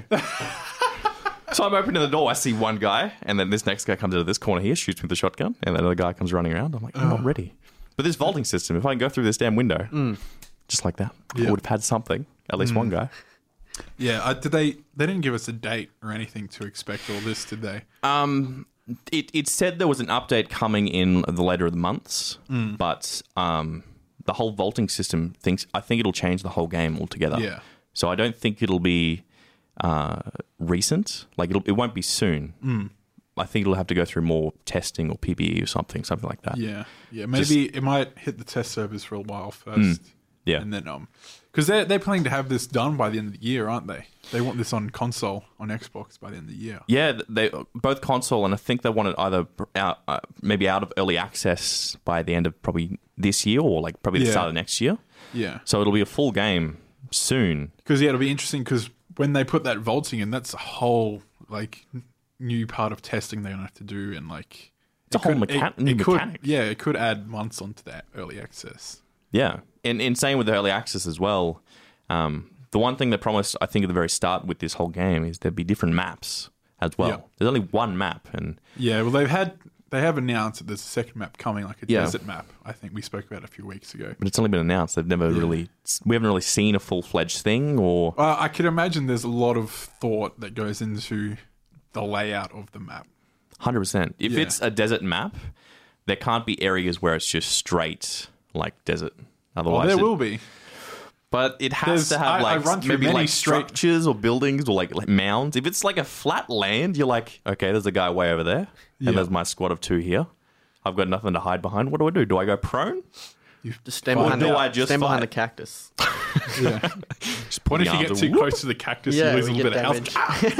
So I'm opening the door. I see one guy, and then this next guy comes out of this corner here, shoots me with the shotgun, and then another guy comes running around. I'm like, I'm not ready. But this vaulting system, if I can go through this damn window, just like that, Yeah. I would have had something. At least one guy. yeah. Uh, did they? They didn't give us a date or anything to expect all this, did they? Um, it it said there was an update coming in the later of the months, but um, the whole vaulting system thinks I think it'll change the whole game altogether. Yeah. So I don't think it'll be uh, recent. Like it'll, it won't be soon. I think it'll have to go through more testing or P B E or something, something like that. Yeah, yeah. Maybe it might hit the test servers for a while first. Yeah. and then um, because they're they're planning to have this done by the end of the year, aren't they? They want this on console on Xbox by the end of the year. Yeah, they both console, and I think they want it either out, uh, maybe out of early access by the end of probably this year, or like probably the Yeah. start of next year. Yeah, So it'll be a full game soon. because yeah, it'll be interesting because when they put that vaulting in, that's a whole like new part of testing they're gonna have to do, and like It's a whole mechan- new could, mechanic. Yeah, it could add months onto that early access. Yeah, and, and same with the early access as well. Um, the one thing they promised, I think, at the very start with this whole game is there'd be different maps as well. Yeah. There's only one map, and Yeah, well, they've had they have announced that there's a second map coming, like a Yeah. desert map. I think we spoke about it a few weeks ago. but it's only been announced. They've never really, we haven't really seen a full fledged thing, or Uh, I can imagine there's a lot of thought that goes into the layout of the map. one hundred percent. If Yeah. it's a desert map, there can't be areas where it's just straight like desert. Well, Otherwise, there it- will be. But it has There's- to have I- I like run through maybe many like straight- structures or buildings or like, like mounds. If it's like a flat land, you're like, okay, there's a guy way over there, Yeah. and there's my squad of two here. I've got nothing to hide behind. What do I do? Do I go prone? Just stand Or behind, do the, I just stand behind the fight? cactus. Yeah. Just put What if the you arms get and too whoop. close to the cactus, Yeah, you lose a we little get bit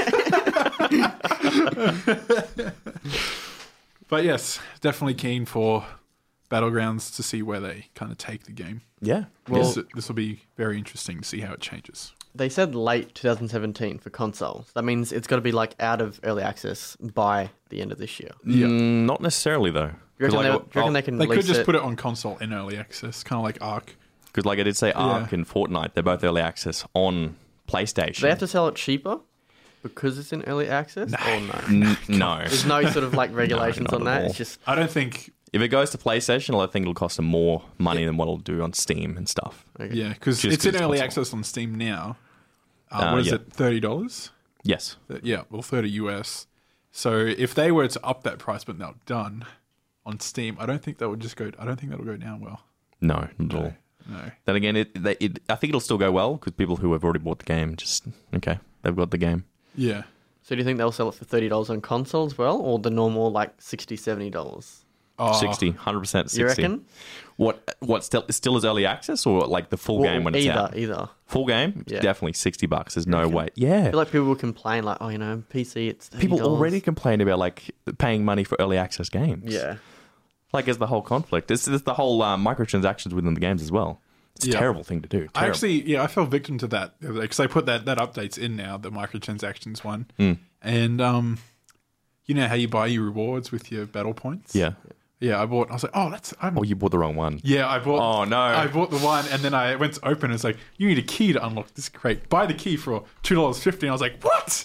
of health? But yes, definitely keen for Battlegrounds to see where they kind of take the game. Yeah. Well- this, this will be very interesting to see how it changes. They said late twenty seventeen for consoles. That means it's got to be like out of early access by the end of this year. Yeah. Mm, not necessarily though. You reckon, Because they, like, do you reckon they can They could release just it? put it on console in early access, kind of like Ark. Because like I did say, Ark Yeah. and Fortnite, they're both early access on PlayStation. Do they have to sell it cheaper because it's in early access, or no? N- no. There's no sort of like regulations not on at that. all. It's just I don't think, If it goes to PlayStation, I think it'll cost them more money than what it'll do on Steam and stuff. okay. yeah, because Just it's 'cause in it's early console. access on Steam now. Uh, Uh, what is yeah. it, thirty dollars? Yes. Yeah, well, thirty U S. So if they were to up that price, but not done on Steam, I don't think that would just go. I don't think that'll go down well. No, not at all. No. Then again, it, they, it I think it'll still go well because people who have already bought the game just okay, they've got the game. Yeah. So do you think they'll sell it for thirty dollars on console as well, or the normal like sixty, seventy dollars? Oh, sixty, one hundred percent sixty. You reckon? What what still still is early access or like the full game when it's either, out? either. Full game, Yeah. definitely sixty bucks. There's no reckon? way. I Yeah. feel like people will complain like, oh, you know, P C it's thirty dollars. People already complain about like paying money for early access games. Yeah. Like as the whole conflict. This is the whole uh, microtransactions within the games as well. It's a Yeah. terrible thing to do. I Terrible. actually, yeah, I fell victim to that because I put that that updates in now, the microtransactions one, Mm. and um, you know how you buy your rewards with your battle points. Yeah. Yeah, I bought. I was like, oh, that's. I'm, Oh, you bought the wrong one. Yeah, I bought. Oh, no. I bought the one, and then I went to open. It's like you need a key to unlock this crate. Buy the key for two dollars fifty. I was like, what?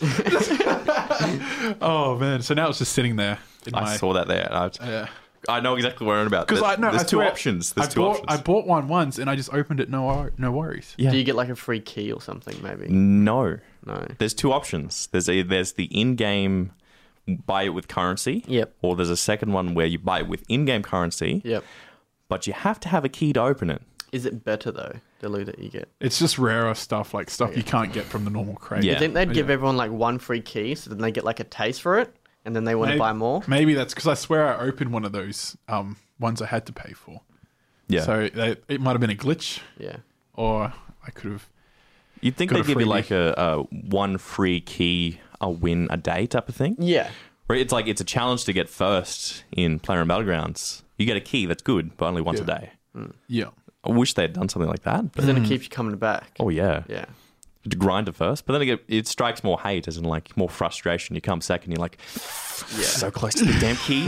Oh man! So now it's just sitting there. In I my, saw that there. I, Yeah. I know exactly what you're on about. Because There- I know there's I two swear, options. There's I two bought, options. I bought one once, and I just opened it. No, wor- no worries. yeah. Do you get like a free key or something maybe? No. No. There's two options. There's a there's the in-game buy it with currency. Yep. Or there's a second one where you buy it with in-game currency, Yep. but you have to have a key to open it. Is it better though, the loot that you get? It's just rarer stuff, like stuff you can't get from the normal crate. Yeah. You think they'd Yeah. give everyone like one free key so then they get like a taste for it and then they want to Maybe- buy more? Maybe that's because I swear I opened one of those um, ones I had to pay for. Yeah. So they, it might have been a glitch, Yeah. or I could have. You'd think got they'd a give you freebie. like a, a one free key, a win a day type of thing. Yeah. Where it's like it's a challenge to get first in Player and Battlegrounds. You get a key, that's good, but only once Yeah. a day. Yeah. I wish they'd done something like that. But, Because then it keeps you coming back. oh yeah. Yeah. To grind it first, but then it, it strikes more hate, as in like more frustration. You come second, you're like, Yeah. so close to the damn key.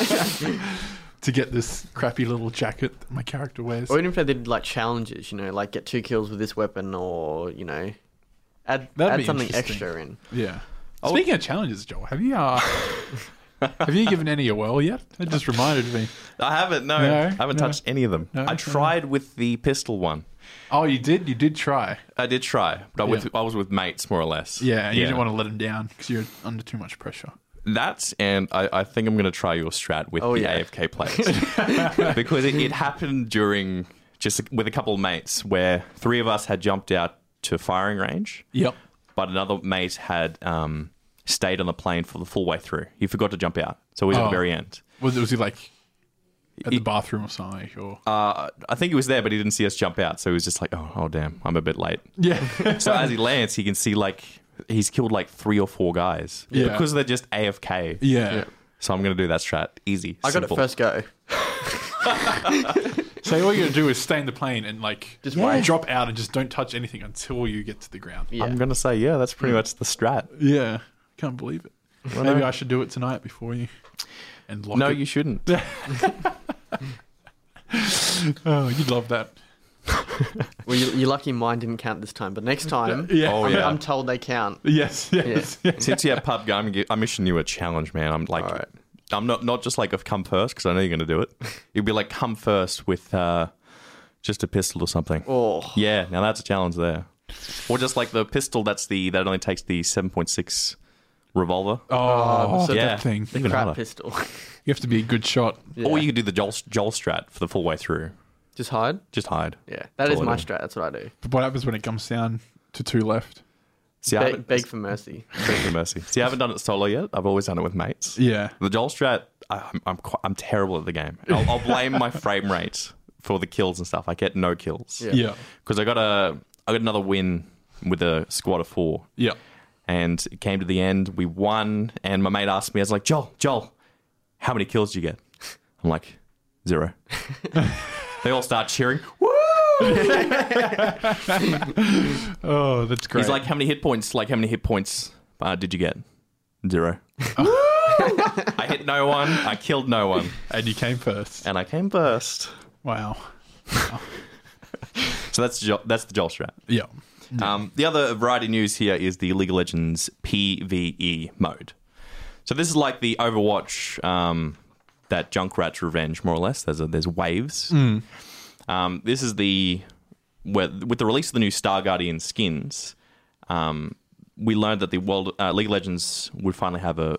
To get this crappy little jacket that my character wears. Or even if they did like challenges, you know, like get two kills with this weapon or, you know, add, That'd add be something interesting. extra in. Yeah. Oh. Speaking of challenges, Joel, have you uh, have you given any a whirl yet? That just reminded me. I haven't, no. No, I haven't no. touched any of them. No, I no. tried with the pistol one. Oh, you did? You did try. I did try, but I, with, Yeah. I was with mates, more or less. Yeah, and you didn't want to let him down because you're under too much pressure. That, and I, I think I'm going to try your strat with Oh, the yeah. A F K plays. Because it, it happened during, just with a couple of mates, where three of us had jumped out to firing range, Yep. but another mate had um, stayed on the plane for the full way through. He forgot to jump out, so he was at Oh. the very end. Was, was he like at He- the bathroom or something? Or Uh, I think he was there, but he didn't see us jump out, so he was just like, oh, oh damn, I'm a bit late. yeah. So as he lands, he can see like he's killed like three or four guys Yeah. because they're just A F K. yeah. Yeah. So I'm going to do that strat. Easy. I got simple. it first go. So all you gotta do is stay in the plane and like Just yeah. wait. drop out and just don't touch anything until you get to the ground. Yeah. I'm going to say, yeah, that's pretty much the strat. Yeah. Can't believe it. Maybe I should do it tonight before you. And lock No, it. you shouldn't. Oh, you'd love that. Well, you, you're lucky mine didn't count this time, but next time, Yeah. Oh, I'm, yeah. I'm told they count. Yes. Yes. yes. Since you have pub go, I'm, gi- I'm issuing you a challenge, man. I'm like, All right. I'm not not just like a come first because I know you're going to do it. It'd be like come first with uh, just a pistol or something. Oh, Yeah, now that's a challenge there. Or just like the pistol that's the that only takes the seven point six revolver. Oh, so that yeah. thing. the even crap harder. pistol. You have to be a good shot. Yeah. Or you could do the Joel, Joel strat for the full way through. Just hide. Just hide. Yeah, that That's is all I my do. strat. That's what I do. But what happens when it comes down to two left? See, I Beg, haven't, beg for mercy. beg for mercy. See, I haven't done it solo yet. I've always done it with mates. Yeah. The Joel strat, I, I'm I'm, quite, I'm terrible at the game. I'll, I'll blame my frame rate for the kills and stuff. I get no kills Yeah. Yeah. because I got a I got another win with a squad of four. Yeah. And it came to the end. We won, and my mate asked me, I was like, Joel, Joel, how many kills did you get? I'm like, zero. They all start cheering. Woo! Oh, that's great. He's like, how many hit points? Like, how many hit points uh, did you get? Zero. I hit no one. I killed no one. and you came first. And I came first. Wow. So that's Jo- that's the Joel strat. Yeah. Um, the other variety news here is the League of Legends PvE mode. So this is like the Overwatch, um, that Junkrat's Revenge, more or less. There's a, there's waves. Um, this is the where, with the release of the new Star Guardian skins. Um, we learned that the world uh, League of Legends would finally have a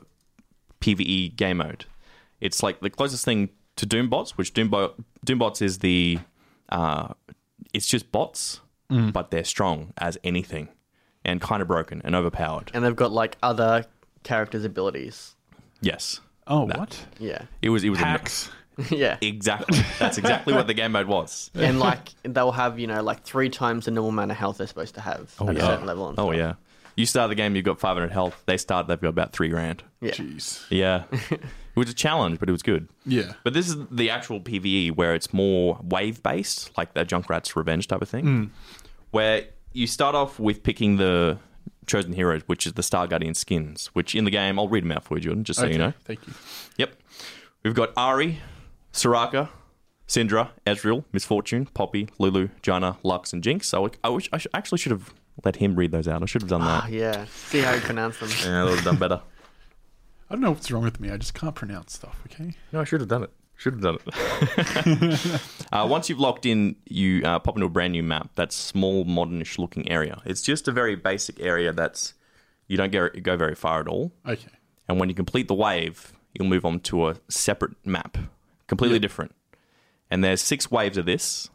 PvE game mode. It's like the closest thing to Doombots, which Doombo- Doombots is the uh, it's just bots, but they're strong as anything, and kind of broken and overpowered. And they've got like other characters' abilities. Yes, Oh, No. what? Yeah. it was. It was a- Hacks. yeah. exactly. That's exactly what the game mode was. And like they'll have, you know, like three times the normal amount of health they're supposed to have at a yeah. certain level. And Oh stuff. yeah. You start the game, you've got five hundred health. They start, they've got about three grand. Yeah. Jeez. Yeah, it was a challenge, but it was good. Yeah. But this is the actual PvE where it's more wave based, like the Junkrat's Revenge type of thing, where you start off with picking the chosen heroes, which is the Star Guardian skins. Which in the game, I'll read them out for you, Jordan, just so Okay, you know. Thank you. Yep, we've got Ari, Soraka, Syndra, Ezreal, Misfortune, Poppy, Lulu, Janna, Lux, and Jinx. I, w- I wish I sh- actually should have let him read those out. I should have done Ah, that. yeah. See how you pronounce them. Yeah, I would have done better. I don't know what's wrong with me. I just can't pronounce stuff, okay? No, I should have done it. Should have done it. uh, once you've locked in, you uh, pop into a brand new map. That small, modernish looking area. It's just a very basic area that's you don't go, go very far at all. Okay. And when you complete the wave, you'll move on to a separate map, completely Yep. different. And there's six waves of this,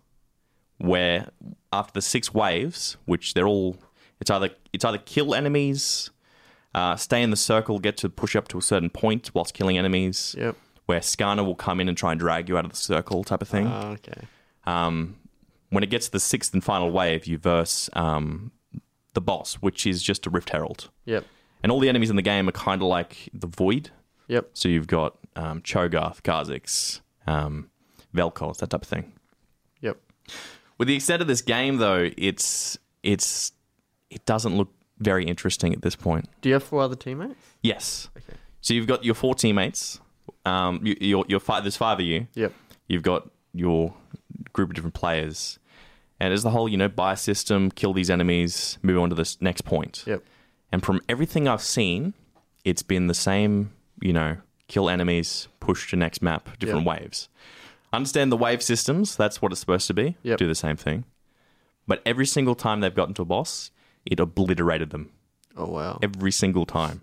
where after the six waves, which they're all, it's either it's either kill enemies, uh, stay in the circle, get to push up to a certain point whilst killing enemies. Yep. Where Skarner will come in and try and drag you out of the circle type of thing. Ah, okay. Um, when it gets to the sixth and final wave, you verse um, the boss, which is just a Rift Herald. Yep. And all the enemies in the game are kind of like the Void. Yep. So you've got um, Cho'Gath, Kha'Zix, um, Vel'Koz, that type of thing. Yep. With the extent of this game, though, it's it's it doesn't look very interesting at this point. Do you have four other teammates? Yes. Okay. So you've got your four teammates. Um, you, you're, you're five, there's five of you. Yep. You've got your group of different players. And there's the whole, you know, buy system, kill these enemies, move on to this next point. Yep. And from everything I've seen, it's been the same, you know, kill enemies, push to next map, different Yep. waves. Understand the wave systems, that's what it's supposed to be. Yep. Do the same thing. But every single time they've gotten to a boss, it obliterated them. Oh wow. Every single time.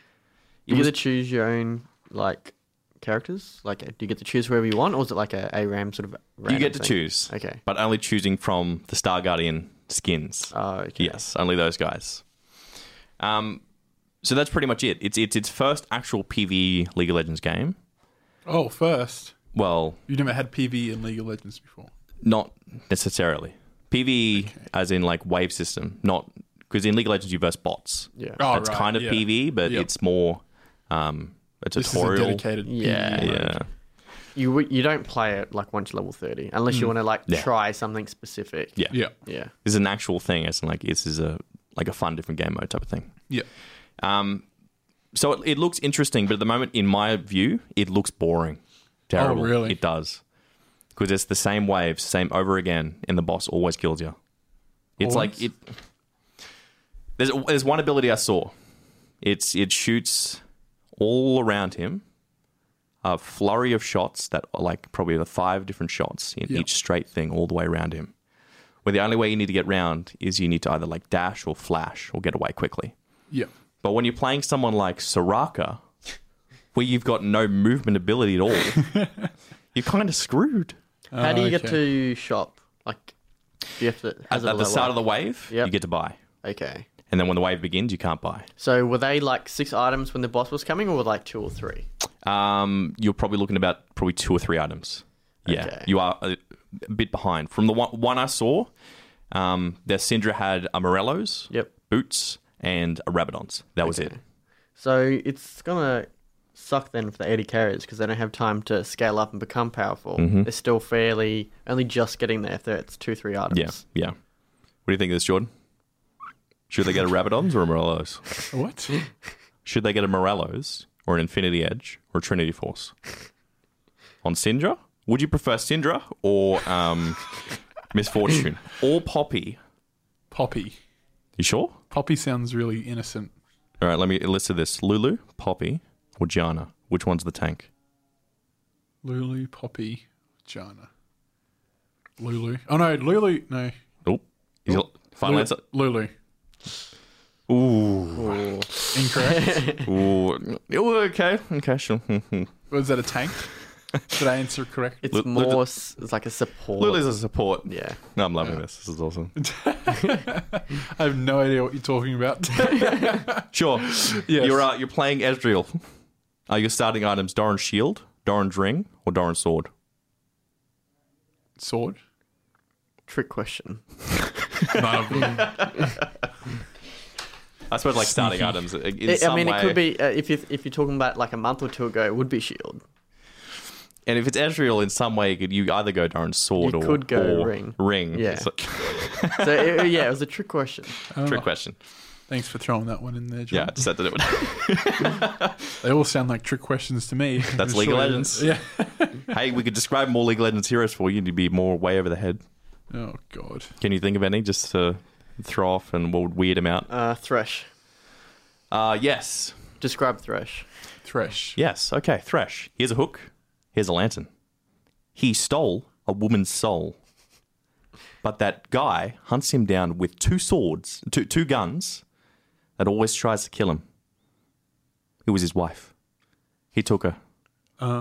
It Do you was- get to choose your own like characters? Like, do you get to choose whoever you want, or is it like a A RAM sort of? you random get to thing? choose. Okay. But only choosing from the Star Guardian skins. Oh, okay. Yes, only those guys. Um, so that's pretty much it. It's it's its first actual PvE League of Legends game. Oh, first. Well, You never had P V in League of Legends before. not necessarily PvE as in like wave system. Not because in League of Legends you verse bots. Yeah. Oh, That's right, kind of yeah. PvE, but Yep. it's more um, a This is a tutorial. dedicated Yeah. P V mode. Yeah, You w- you don't play it like once you're level thirty unless you want to like Yeah. try something specific. yeah, Yeah. Yeah. This is an actual thing. It's like this is a like a fun different game mode type of thing. Yeah. Um, So it, it looks interesting, but at the moment, in my view, it looks boring. Terrible. Oh, really? It does. Because it's the same waves, same over again, and the boss always kills you. It's Always? like it. There's there's one ability I saw. It's it shoots all around him a flurry of shots that are like probably the five different shots in Yeah. each straight thing all the way around him. Where the only way you need to get round is you need to either like dash or flash or get away quickly. Yeah. But when you're playing someone like Soraka, where you've got no movement ability at all, you're kind of screwed. How do you get okay. to shop? Like, do you have to... At, how's it at the all start work? of the wave, Yep. you get to buy. Okay. And then when the wave begins, you can't buy. So were they like six items when the boss was coming, or were like two or three? Um, you're probably looking about probably two or three items. Yeah, Okay. you are a, a bit behind. From the one, one I saw, um, their Syndra had a Morellos, Yep. Boots, and a Rabadons. That was it. Okay. So it's gonna suck then for the A D carriers because they don't have time to scale up and become powerful. Mm-hmm. They're still fairly only just getting there if they're- it's two, three items. Yeah, yeah. What do you think of this, Jordan? Should they get a Rabadons or a Morellos? What? Should they get a Morellos or an Infinity Edge or a Trinity Force? On Syndra? Would you prefer Syndra or um, Miss Fortune? Or Poppy? Poppy. You sure? Poppy sounds really innocent. All right, let me list this. Lulu, Poppy, or Gianna? Which one's the tank? Lulu, Poppy, Jana. Lulu. Oh no, Lulu. No. Oh, he's a final Lu- answer. Lulu. Ooh. Ooh. Incorrect. Ooh. Ooh, okay. Okay, sure. Was that a tank? Did I answer correct? It's Lu- Lu- more s- it's like a support. Lulu's a support. Yeah. No, I'm loving this. This is awesome. I have no idea what you're talking about. Sure. Yes. You're uh, you're playing Ezreal. Are your starting items Doran's Shield, Doran's Ring, or Doran's Sword? Sword. Trick question. None of them. I suppose like starting items. In It- some I mean, way, it could be uh, if you if you're talking about like a month or two ago, it would be Shield. And if it's Ezreal, in some way, you could you either go Doran's Sword You or could go or Ring. Ring. Yeah. It's like- So it, yeah, it was a trick question. trick Oh, question. thanks for throwing that one in there, John. Yeah, I just had to do it. They all sound like trick questions to me. That's I'm League of sure- Legends. Yeah. Hey, we could describe more League of Legends heroes for you to be more way over the head. Oh god. Can you think of any just to throw off and we'll weird him out? Uh, Thresh. Uh, yes. Describe Thresh. Thresh. Yes. Okay, Thresh. Here's a hook. Here's a lantern. He stole a woman's soul. But that guy hunts him down with two swords, two, two guns, that always tries to kill him. It was his wife. He took her. Uh.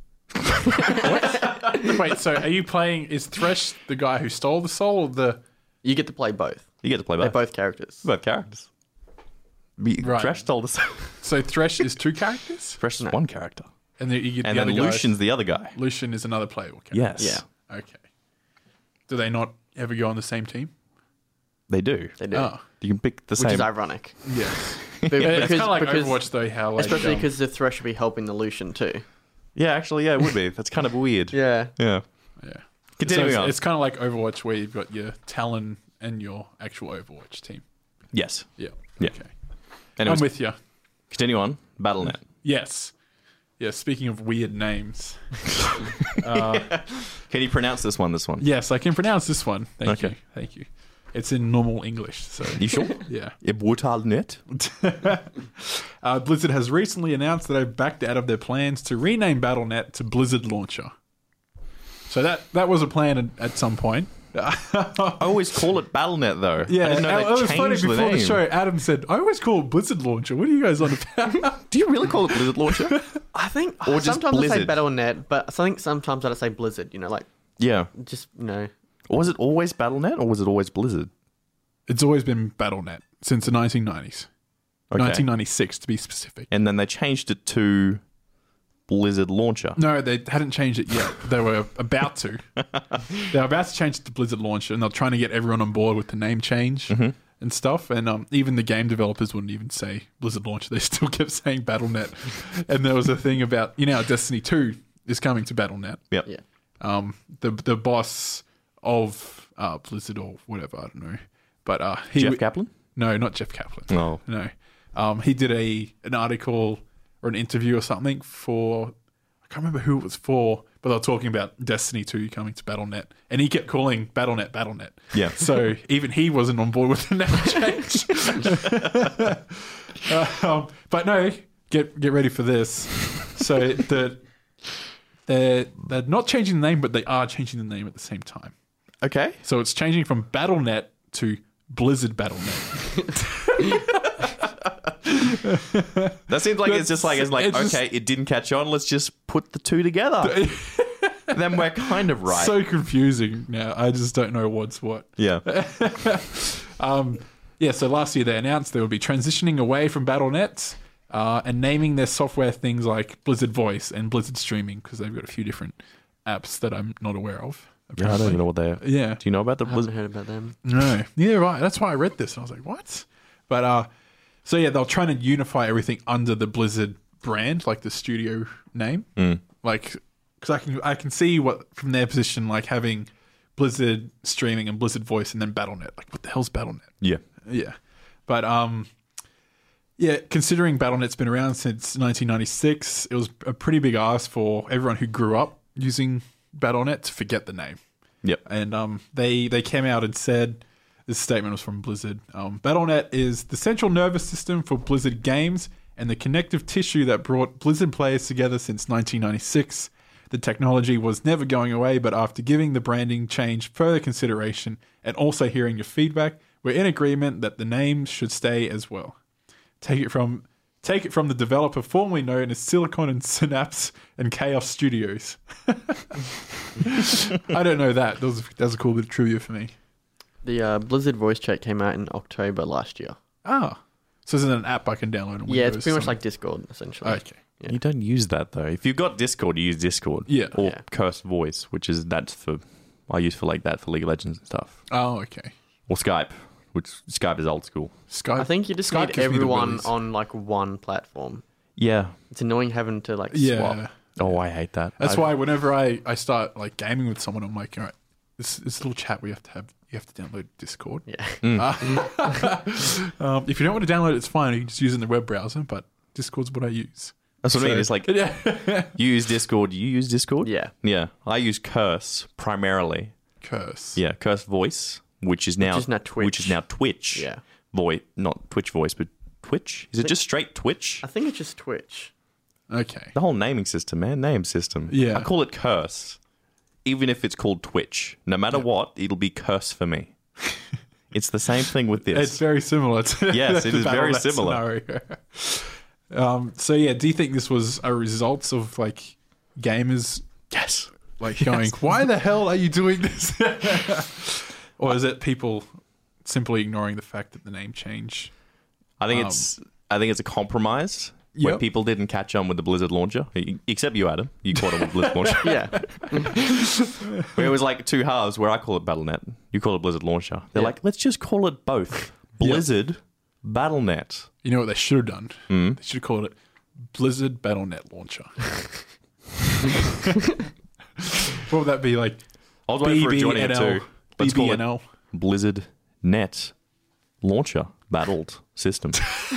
Wait, so are you playing? Is Thresh the guy who stole the soul, or the? You get to play both. You get to play They're both. both characters. Both characters. Be- Right. Thresh stole the soul. So Thresh is two characters, Thresh is No. one character. and then you get And the then other guy. Lucian's the other guy. Lucian is another playable character. Yes. Yeah. Okay. Do they not ever go on the same team? They do. They do. Oh, You can pick the Which same. is ironic. yes. But it's because, kind of like because- Overwatch, though. How like Especially um, because the Thresh would be helping the Lucian too. Yeah, actually, yeah, it would be. That's kind of weird. Yeah. Yeah. yeah. Continuing so on. it's, it's kind of like Overwatch, where you've got your Talon and your actual Overwatch team. Yes. Yeah. Yeah. Okay. Anyways, I'm with you. continue on. Battle dot net. Yes. Yeah. Speaking of weird names, uh, Can you pronounce this one? This one. yes, I can pronounce this one. Thank Okay. you. Thank you. It's in normal English, so You sure? yeah. Battle dot net. Uh, Blizzard has recently announced that they've backed out of their plans to rename Battle dot net to Blizzard Launcher. So that that was a plan at, at some point. I always call it Battle dot net though. Yeah, I didn't know it they was funny changed the before the, name. show. Adam said, "I always call it Blizzard Launcher." What are you guys on about? Do you really call it Blizzard Launcher? I think Or just sometimes I say Blizzard. Battle dot net, but I think sometimes I say Blizzard. You know, like Yeah. just you know. Or was it always Battle dot net or was it always Blizzard? It's always been Battle dot net since the nineteen nineties, Okay. nineteen ninety-six to be specific. And then they changed it to Blizzard Launcher. No, they hadn't changed it yet. They were about to. They were about to change it to Blizzard Launcher, and they're trying to get everyone on board with the name change Mm-hmm. and stuff. And um, even the game developers wouldn't even say Blizzard Launcher. They still kept saying Battle dot net. And there was a thing about, you know, how Destiny two is coming to Battle dot net. Yep. Yeah. Um, the the boss of uh, Blizzard or whatever, I don't know. But uh, he Jeff w- Kaplan? No, not Jeff Kaplan. No. No. Um, he did a an article or an interview or something for, I can't remember who it was for, but they were talking about Destiny two coming to Battle dot net, and he kept calling Battle dot net Battle dot net. Yeah. So even he wasn't on board with the name change. uh, um, but no, get get ready for this. So the they're they're not changing the name, but they are changing the name at the same time. Okay. So it's changing from Battle dot net to Blizzard Battle dot net. That seems like it's just like it's like It's just- okay, it didn't catch on. Let's just put the two together. Then we're kind of right. So confusing now. I just don't know what's what. yeah. Um, yeah, so last year they announced they would be transitioning away from Battle dot net uh, and naming their software things like Blizzard Voice and Blizzard Streaming, because they've got a few different apps that I'm not aware of. Yeah, I don't even know what they are. Yeah. Do you know about the I haven't Blizzard? heard about them. No. Yeah, right. That's why I read this. And I was like, what? But, uh, so yeah, they're trying to unify everything under the Blizzard brand, like the studio name. Mm. Like, because I can, I can see what, from their position, like having Blizzard Streaming and Blizzard Voice and then Battle dot net. Like, what the hell's Battle dot net? Yeah. Yeah. But, um, yeah, considering Battle dot net's been around since nineteen ninety-six, it was a pretty big ask for everyone who grew up using Battle dot net to forget the name. Yep. And um, they, they came out and said, this statement was from Blizzard, um, Battle dot net is the central nervous system for Blizzard games and the connective tissue that brought Blizzard players together since nineteen ninety-six. The technology was never going away, but after giving the branding change further consideration and also hearing your feedback, we're in agreement that the name should stay as well. Take it from take it from the developer formerly known as Silicon and Synapse and Chaos Studios. I don't know that. That was, that was a cool bit of trivia for me. The uh, Blizzard voice chat came out in October last year. Ah. So is it an app I can download on Windows? Yeah, it's pretty much something? like Discord, essentially. Okay. Yeah. You don't use that though. If you've got Discord, you use Discord. Yeah. Or Yeah. Curse Voice, which is that's for I use for like that for League of Legends and stuff. Oh, okay. Or Skype, which Skype is old school. Skype. I think you just Skype need gives me the everyone willies. on like one platform. Yeah. It's annoying having to like Yeah. swap. Oh, I hate that. That's I- why whenever I, I start like gaming with someone, I'm like, all right, this this little chat we have to have. You have to download Discord. Yeah. Um, if you don't want to download it, it's fine. You can just use it in the web browser. But Discord's what I use. That's what I mean. So- It's like Yeah. you use Discord. You use Discord. Yeah. Yeah. I use Curse primarily. Curse. Yeah, Curse Voice, which is now is now Twitch. Which is now Twitch. Yeah. Voice, not Twitch Voice, but Twitch. Is it just straight Twitch? I think it's just Twitch. Okay. The whole naming system, man, name system. Yeah. I call it Curse, even if it's called Twitch. No matter what, it'll be Curse for me. It's the same thing with this. It's very similar to Yes, the it is Battle very dot net similar. scenario. um, so yeah, do you think this was a result of like gamers yes. like going, why the hell are you doing this? Or is it people simply ignoring the fact that the name change? I think Um, it's I think it's a compromise where Yep. people didn't catch on with the Blizzard launcher, except you, Adam. You caught it with Blizzard launcher. Yeah. Where it was like two halves. Where I call it Battle dot net, you call it Blizzard launcher. They're Yeah. like, let's just call it both. Blizzard Battle dot net. You know what they should have done? Mm. They should have called it Blizzard Battle dot net Launcher. What would that be like? I was waiting for it joining it B B N L. too. Let's call it B B N L. Blizzard Net Launcher Battled System.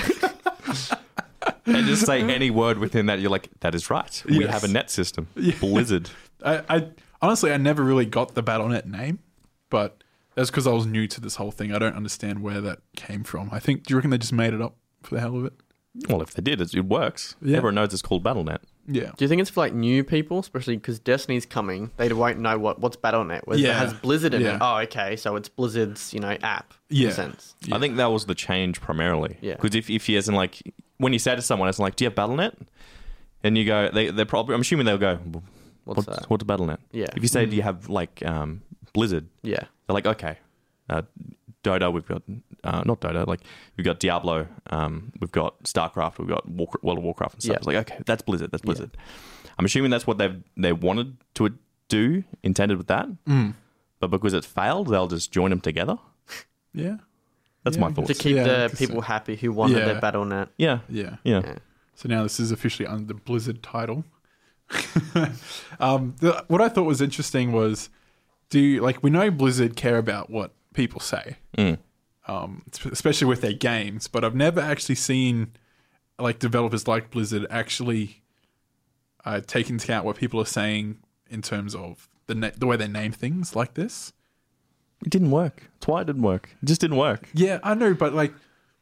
And just say any word within that. You're like, that is right. We Yes. have a net system. Yeah. Blizzard. I, I honestly, I never really got the Battle dot net name, but that's because I was new to this whole thing. I don't understand where that came from. I think. Do you reckon they just made it up for the hell of it? Well, if they did, it, it works. Yeah. Everyone knows it's called Battle dot net. Yeah. Do you think it's for like new people, especially because Destiny's coming? They won't know what what's Battle dot net. Whereas Yeah. it has Blizzard in Yeah. it. Oh, okay, so it's Blizzard's you know app. Yeah. In a sense. Yeah. I think that was the change primarily. Yeah. Because if, if he isn't like, when you say to someone, it's like, do you have Battle dot net? And you go, they, they're probably, I'm assuming they'll go, What's what's, that? what's Battle dot net? Yeah. If you say, do you have like um, Blizzard? Yeah. They're like, okay, uh, Dota, we've got, uh, not Dota, like, we've got Diablo, um, we've got StarCraft, we've got War- World of Warcraft and stuff. Yeah. It's like, okay, that's Blizzard, that's Blizzard. I'm assuming that's what they've they wanted to do, intended with that. Mm. But because it failed, they'll just join them together. Yeah. That's Yeah, my I thoughts. To keep Yeah, I the guess people so. happy who wanted Yeah. their Battle dot net. Yeah, Yeah. yeah. Yeah. So now this is officially under the Blizzard title. um, the, what I thought was interesting was, do you, like we know Blizzard care about what people say, Mm. um, especially with their games. But I've never actually seen like developers like Blizzard actually uh, take into account what people are saying in terms of the na- the way they name things like this. It didn't work. That's why it didn't work. It just didn't work. Yeah, I know, but like,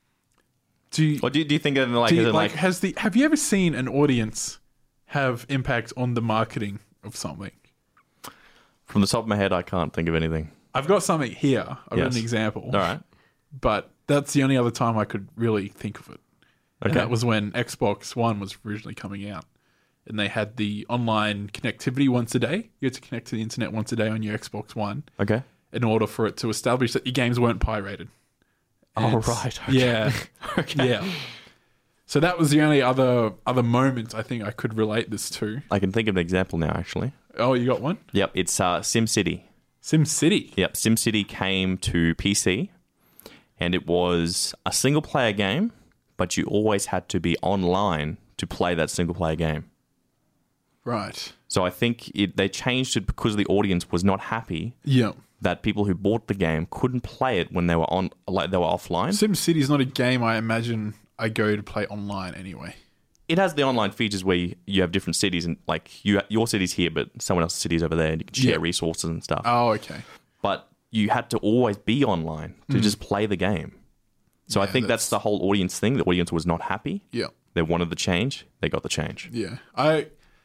do you, Or do you, do you think of like, do you- as in, like like has the have you ever seen an audience have impact on the marketing of something? from the top of my head, I can't think of anything. I've got something here. I've got Yes. an example. All right. But that's the only other time I could really think of it. And Okay. that was when Xbox One was originally coming out. And they had the online connectivity once a day. You had to connect to the internet once a day on your Xbox One Okay. in order for it to establish that your games weren't pirated. Oh, And- right. Okay. Yeah. Okay. Yeah. So that was the only other other moment I think I could relate this to. I can think of an example now, actually. Oh, you got one? Yep. It's uh, SimCity. SimCity. Yep. SimCity came to P C, and it was a single player game, but you always had to be online to play that single player game. Right. So I think it, they changed it because the audience was not happy Yeah. that people who bought the game couldn't play it when they were on, like they were offline. SimCity is not a game I imagine I go to play online anyway. It has the online features where you, you have different cities, and like you, your city's here, but someone else's city's over there, and you can share Yeah. resources and stuff. Oh, okay. But you had to always be online to just play the game. So I Yeah, think that's, that's- the whole audience thing. The audience was not happy. Yeah. They wanted the change. They got the change. Yeah. I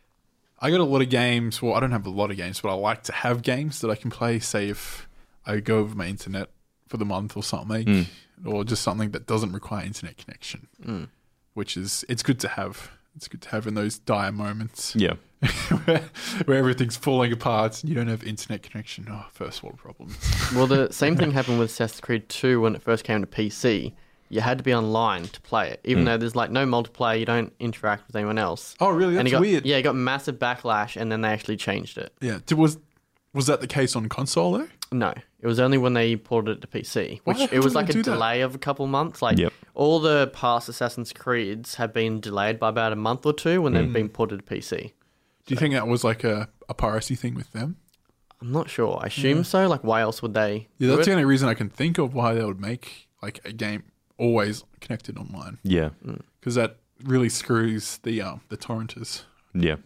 I got a lot of games. Well, I don't have a lot of games, but I like to have games that I can play. Say if I go over my internet for the month or something, or just something that doesn't require internet connection, which is it's good to have. It's good to have in those dire moments Yeah. where, where everything's falling apart and you don't have internet connection. Oh, first world problems. Well, the same thing happened with Assassin's Creed two when it first came to P C. You had to be online to play it, even though there's like no multiplayer. You don't interact with anyone else. Oh, really? and That's it got, weird. Yeah, it got massive backlash, and then they actually changed it. Yeah. Did- Was was that the case on console though? No, it was only when they ported it to P C, Why which the it hell was did like they a do that? delay of a couple months. Like Yep. all the past Assassin's Creeds have been delayed by about a month or two when Mm. they've been ported to P C. Do you think that was like a, a piracy thing with them? I'm not sure. I assume so. Like, why else would they? Yeah, do that's it? the only reason I can think of why they would make like a game always connected online, Yeah. because that really screws the um the torrenters. Yeah.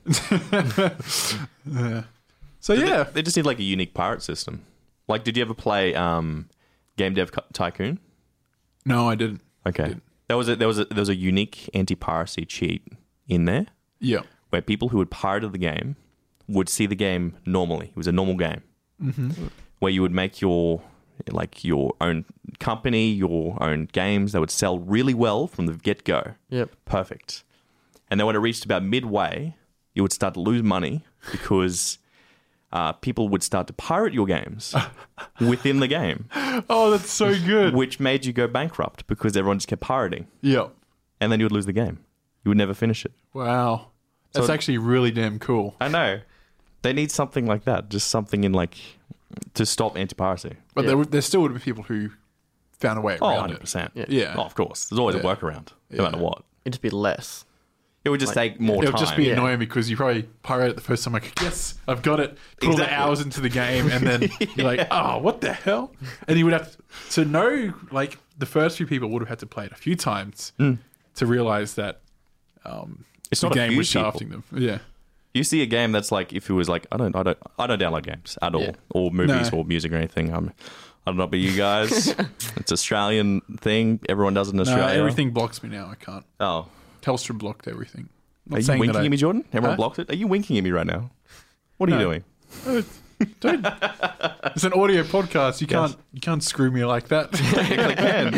Yeah. So yeah, They just need like a unique pirate system. Like, did you ever play um, Game Dev Tycoon? no, I didn't. Okay. Didn't. There was a there was a there was a unique anti-piracy cheat in there Yeah, where people who had pirated the game would see the game normally. It was a normal game where you would make your like your own company, your own games that would sell really well from the get-go. Yep. Perfect. And then when it reached about midway, you would start to lose money because uh, people would start to pirate your games within the game, Oh, that's so good. which made you go bankrupt because everyone just kept pirating. Yeah. And then you would lose the game. You would never finish it. Wow. That's So- actually really damn cool. I know. They need something like that. Just something in like to stop anti-piracy. But Yeah. there would, there still would be people who found a way Oh, around one hundred it. percent. Yeah. Yeah. Oh, of course. There's always Yeah. a workaround, no Yeah. matter what. It'd just be less. It would just Like, take more It would time. just be Yeah. annoying because you probably pirate it the first time, like, yes, I've got it. Put all the Exactly. hours into the game, and then you're like, oh, what the hell? And you would have to, to know, like, the first few people would have had to play it a few times to realize that um, It's the not a game few was shafting them. Yeah. You see a game that's like if it was like I don't I don't I don't download games at all Yeah. or movies No. or music or anything. I'm I don't know about you guys. It's Australian thing. Everyone does it in No, Australia. everything blocks me now. I can't. Oh, Telstra blocked everything. Not are you saying that winking I- at me, Jordan? Everyone Huh? blocks it. Are you winking at me right now? What are No. you doing? Oh, don't. It's an audio podcast. You can't. You can't screw me like that. I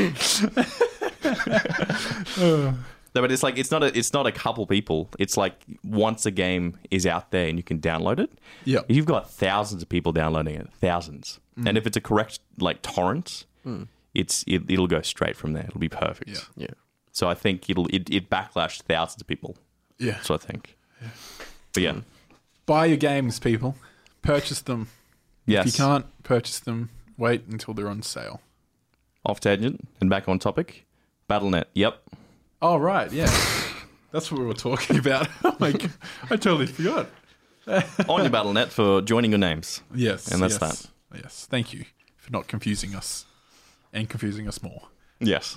can. No, but it's like it's not a it's not a couple people. It's like once a game is out there and you can download it. Yeah. You've got thousands of people downloading it, thousands. And if it's a correct like torrent, it's it, it'll go straight from there. It'll be perfect. Yeah. Yeah. So I think it'll it, it backlash thousands of people. Yeah. So I think. But yeah, Buy your games, people. Purchase them. yes. If you can't purchase them, wait until they're on sale. Off tangent and back on topic. Battle dot net. Yep. Oh, right. Yeah. That's what we were talking about. Oh, my God. I totally forgot. On your Battle dot net for joining your names. Yes. And that's yes, Yes. Thank you for not confusing us. and confusing us more. Yes.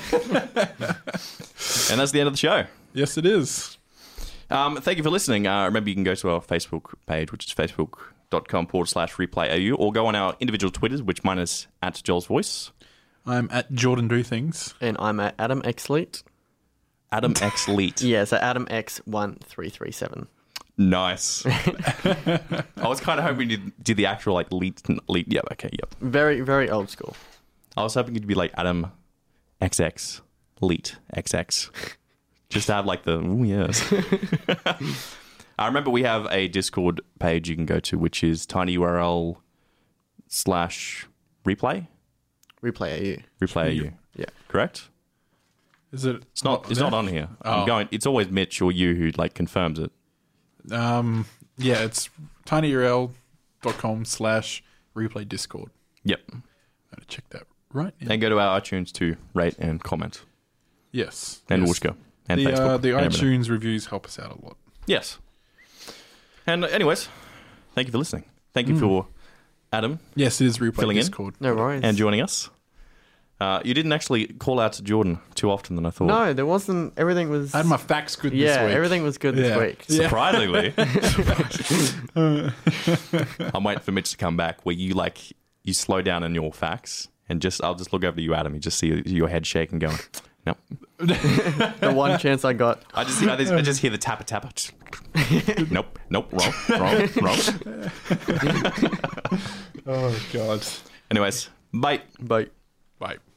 And that's the end of the show. Yes, it is. Um, thank you for listening. Uh, remember, you can go to our Facebook page, which is facebook.com forward slash replay AU, or go on our individual Twitters, which mine is at Joel's Voice. I'm at Jordan Do Things. And I'm at Adam X Leet. Adam X Leet. Yeah, so Adam X one three three seven. Nice. I was kind of hoping you'd do the actual, like, Leet. Leet. Yeah, okay, yep. Very, very old school. I was hoping you'd be like Adam X X Leet X X. Just to have, like, the, ooh, yes. I remember we have a Discord page you can go to, which is tinyurl slash replay. Replay A U. Replay A U. Yeah. Correct? Is it? It's not. It's there? not on here. Oh. I'm going. It's always Mitch or you who like confirms it. Um. Yeah, it's tinyurl.com slash replay Discord. Yep. I'm gonna check that right now. And go to our iTunes to rate and comment. Yes. And yes. Wooshka. And the, Facebook. Uh, the and everything. iTunes reviews help us out a lot. Yes. And uh, anyways, thank you for listening. Thank you Mm. for Adam Yes, it is replay Filling in? Discord. No worries. and joining us. Uh, you didn't actually call out to Jordan too often than I thought. No, there wasn't. Everything was. I had my facts good yeah, this week. everything was good Yeah. this week. Yeah. Surprisingly. I'm waiting for Mitch to come back where you like you slow down in your facts and just I'll just look over to you, Adam. You just see your head shaking, going, no. The one chance I got. I just I just, I just hear the tapper tapper. Nope, nope, wrong, wrong, wrong. Oh, God. Anyways, bye. But Bye.